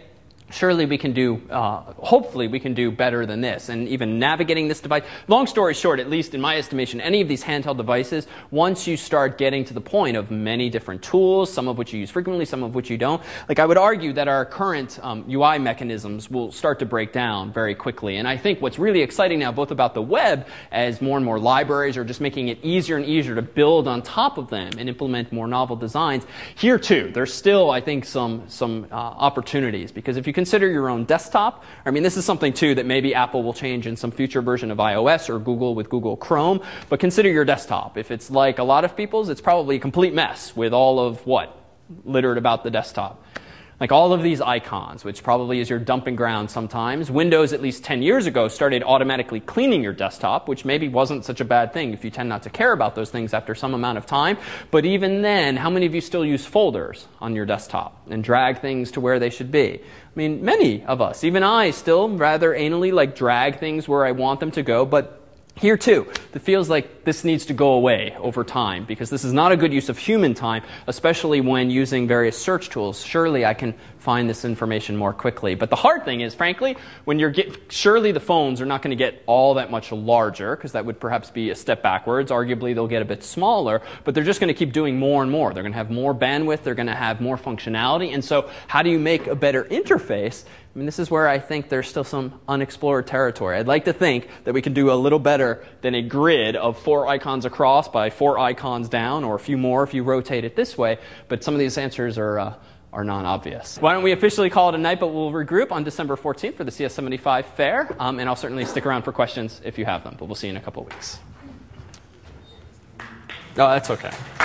surely we can do, uh, hopefully we can do better than this. And even navigating this device, long story short, at least in my estimation, any of these handheld devices, once you start getting to the point of many different tools, some of which you use frequently, some of which you don't, like I would argue that our current um, U I mechanisms will start to break down very quickly. And I think what's really exciting now, both about the web, as more and more libraries are just making it easier and easier to build on top of them and implement more novel designs, here too, there's still, I think, some, some uh, opportunities. Because if you consider your own desktop, I mean, this is something too that maybe Apple will change in some future version of iOS or Google with Google Chrome, but consider your desktop. If it's like a lot of people's, it's probably a complete mess with all of what? Littered about the desktop. Like all of these icons, which probably is your dumping ground sometimes. Windows, at least ten years ago, started automatically cleaning your desktop, which maybe wasn't such a bad thing if you tend not to care about those things after some amount of time. But even then, how many of you still use folders on your desktop and drag things to where they should be? I mean, many of us, even I, still rather anally like drag things where I want them to go, but here too, it feels like this needs to go away over time because this is not a good use of human time, especially when using various search tools. Surely I can find this information more quickly. But the hard thing is, frankly, when you're get, surely the phones are not going to get all that much larger because that would perhaps be a step backwards. Arguably, they'll get a bit smaller, but they're just going to keep doing more and more. They're going to have more bandwidth. They're going to have more functionality. And so how do you make a better interface? I mean, this is where I think there's still some unexplored territory. I'd like to think that we can do a little better than a grid of four icons across by four icons down, or a few more if you rotate it this way, but some of these answers are, uh, are non-obvious. Why don't we officially call it a night, but we'll regroup on December fourteenth for the C S seventy-five fair, um, and I'll certainly stick around for questions if you have them, but we'll see you in a couple of weeks. Oh, that's okay.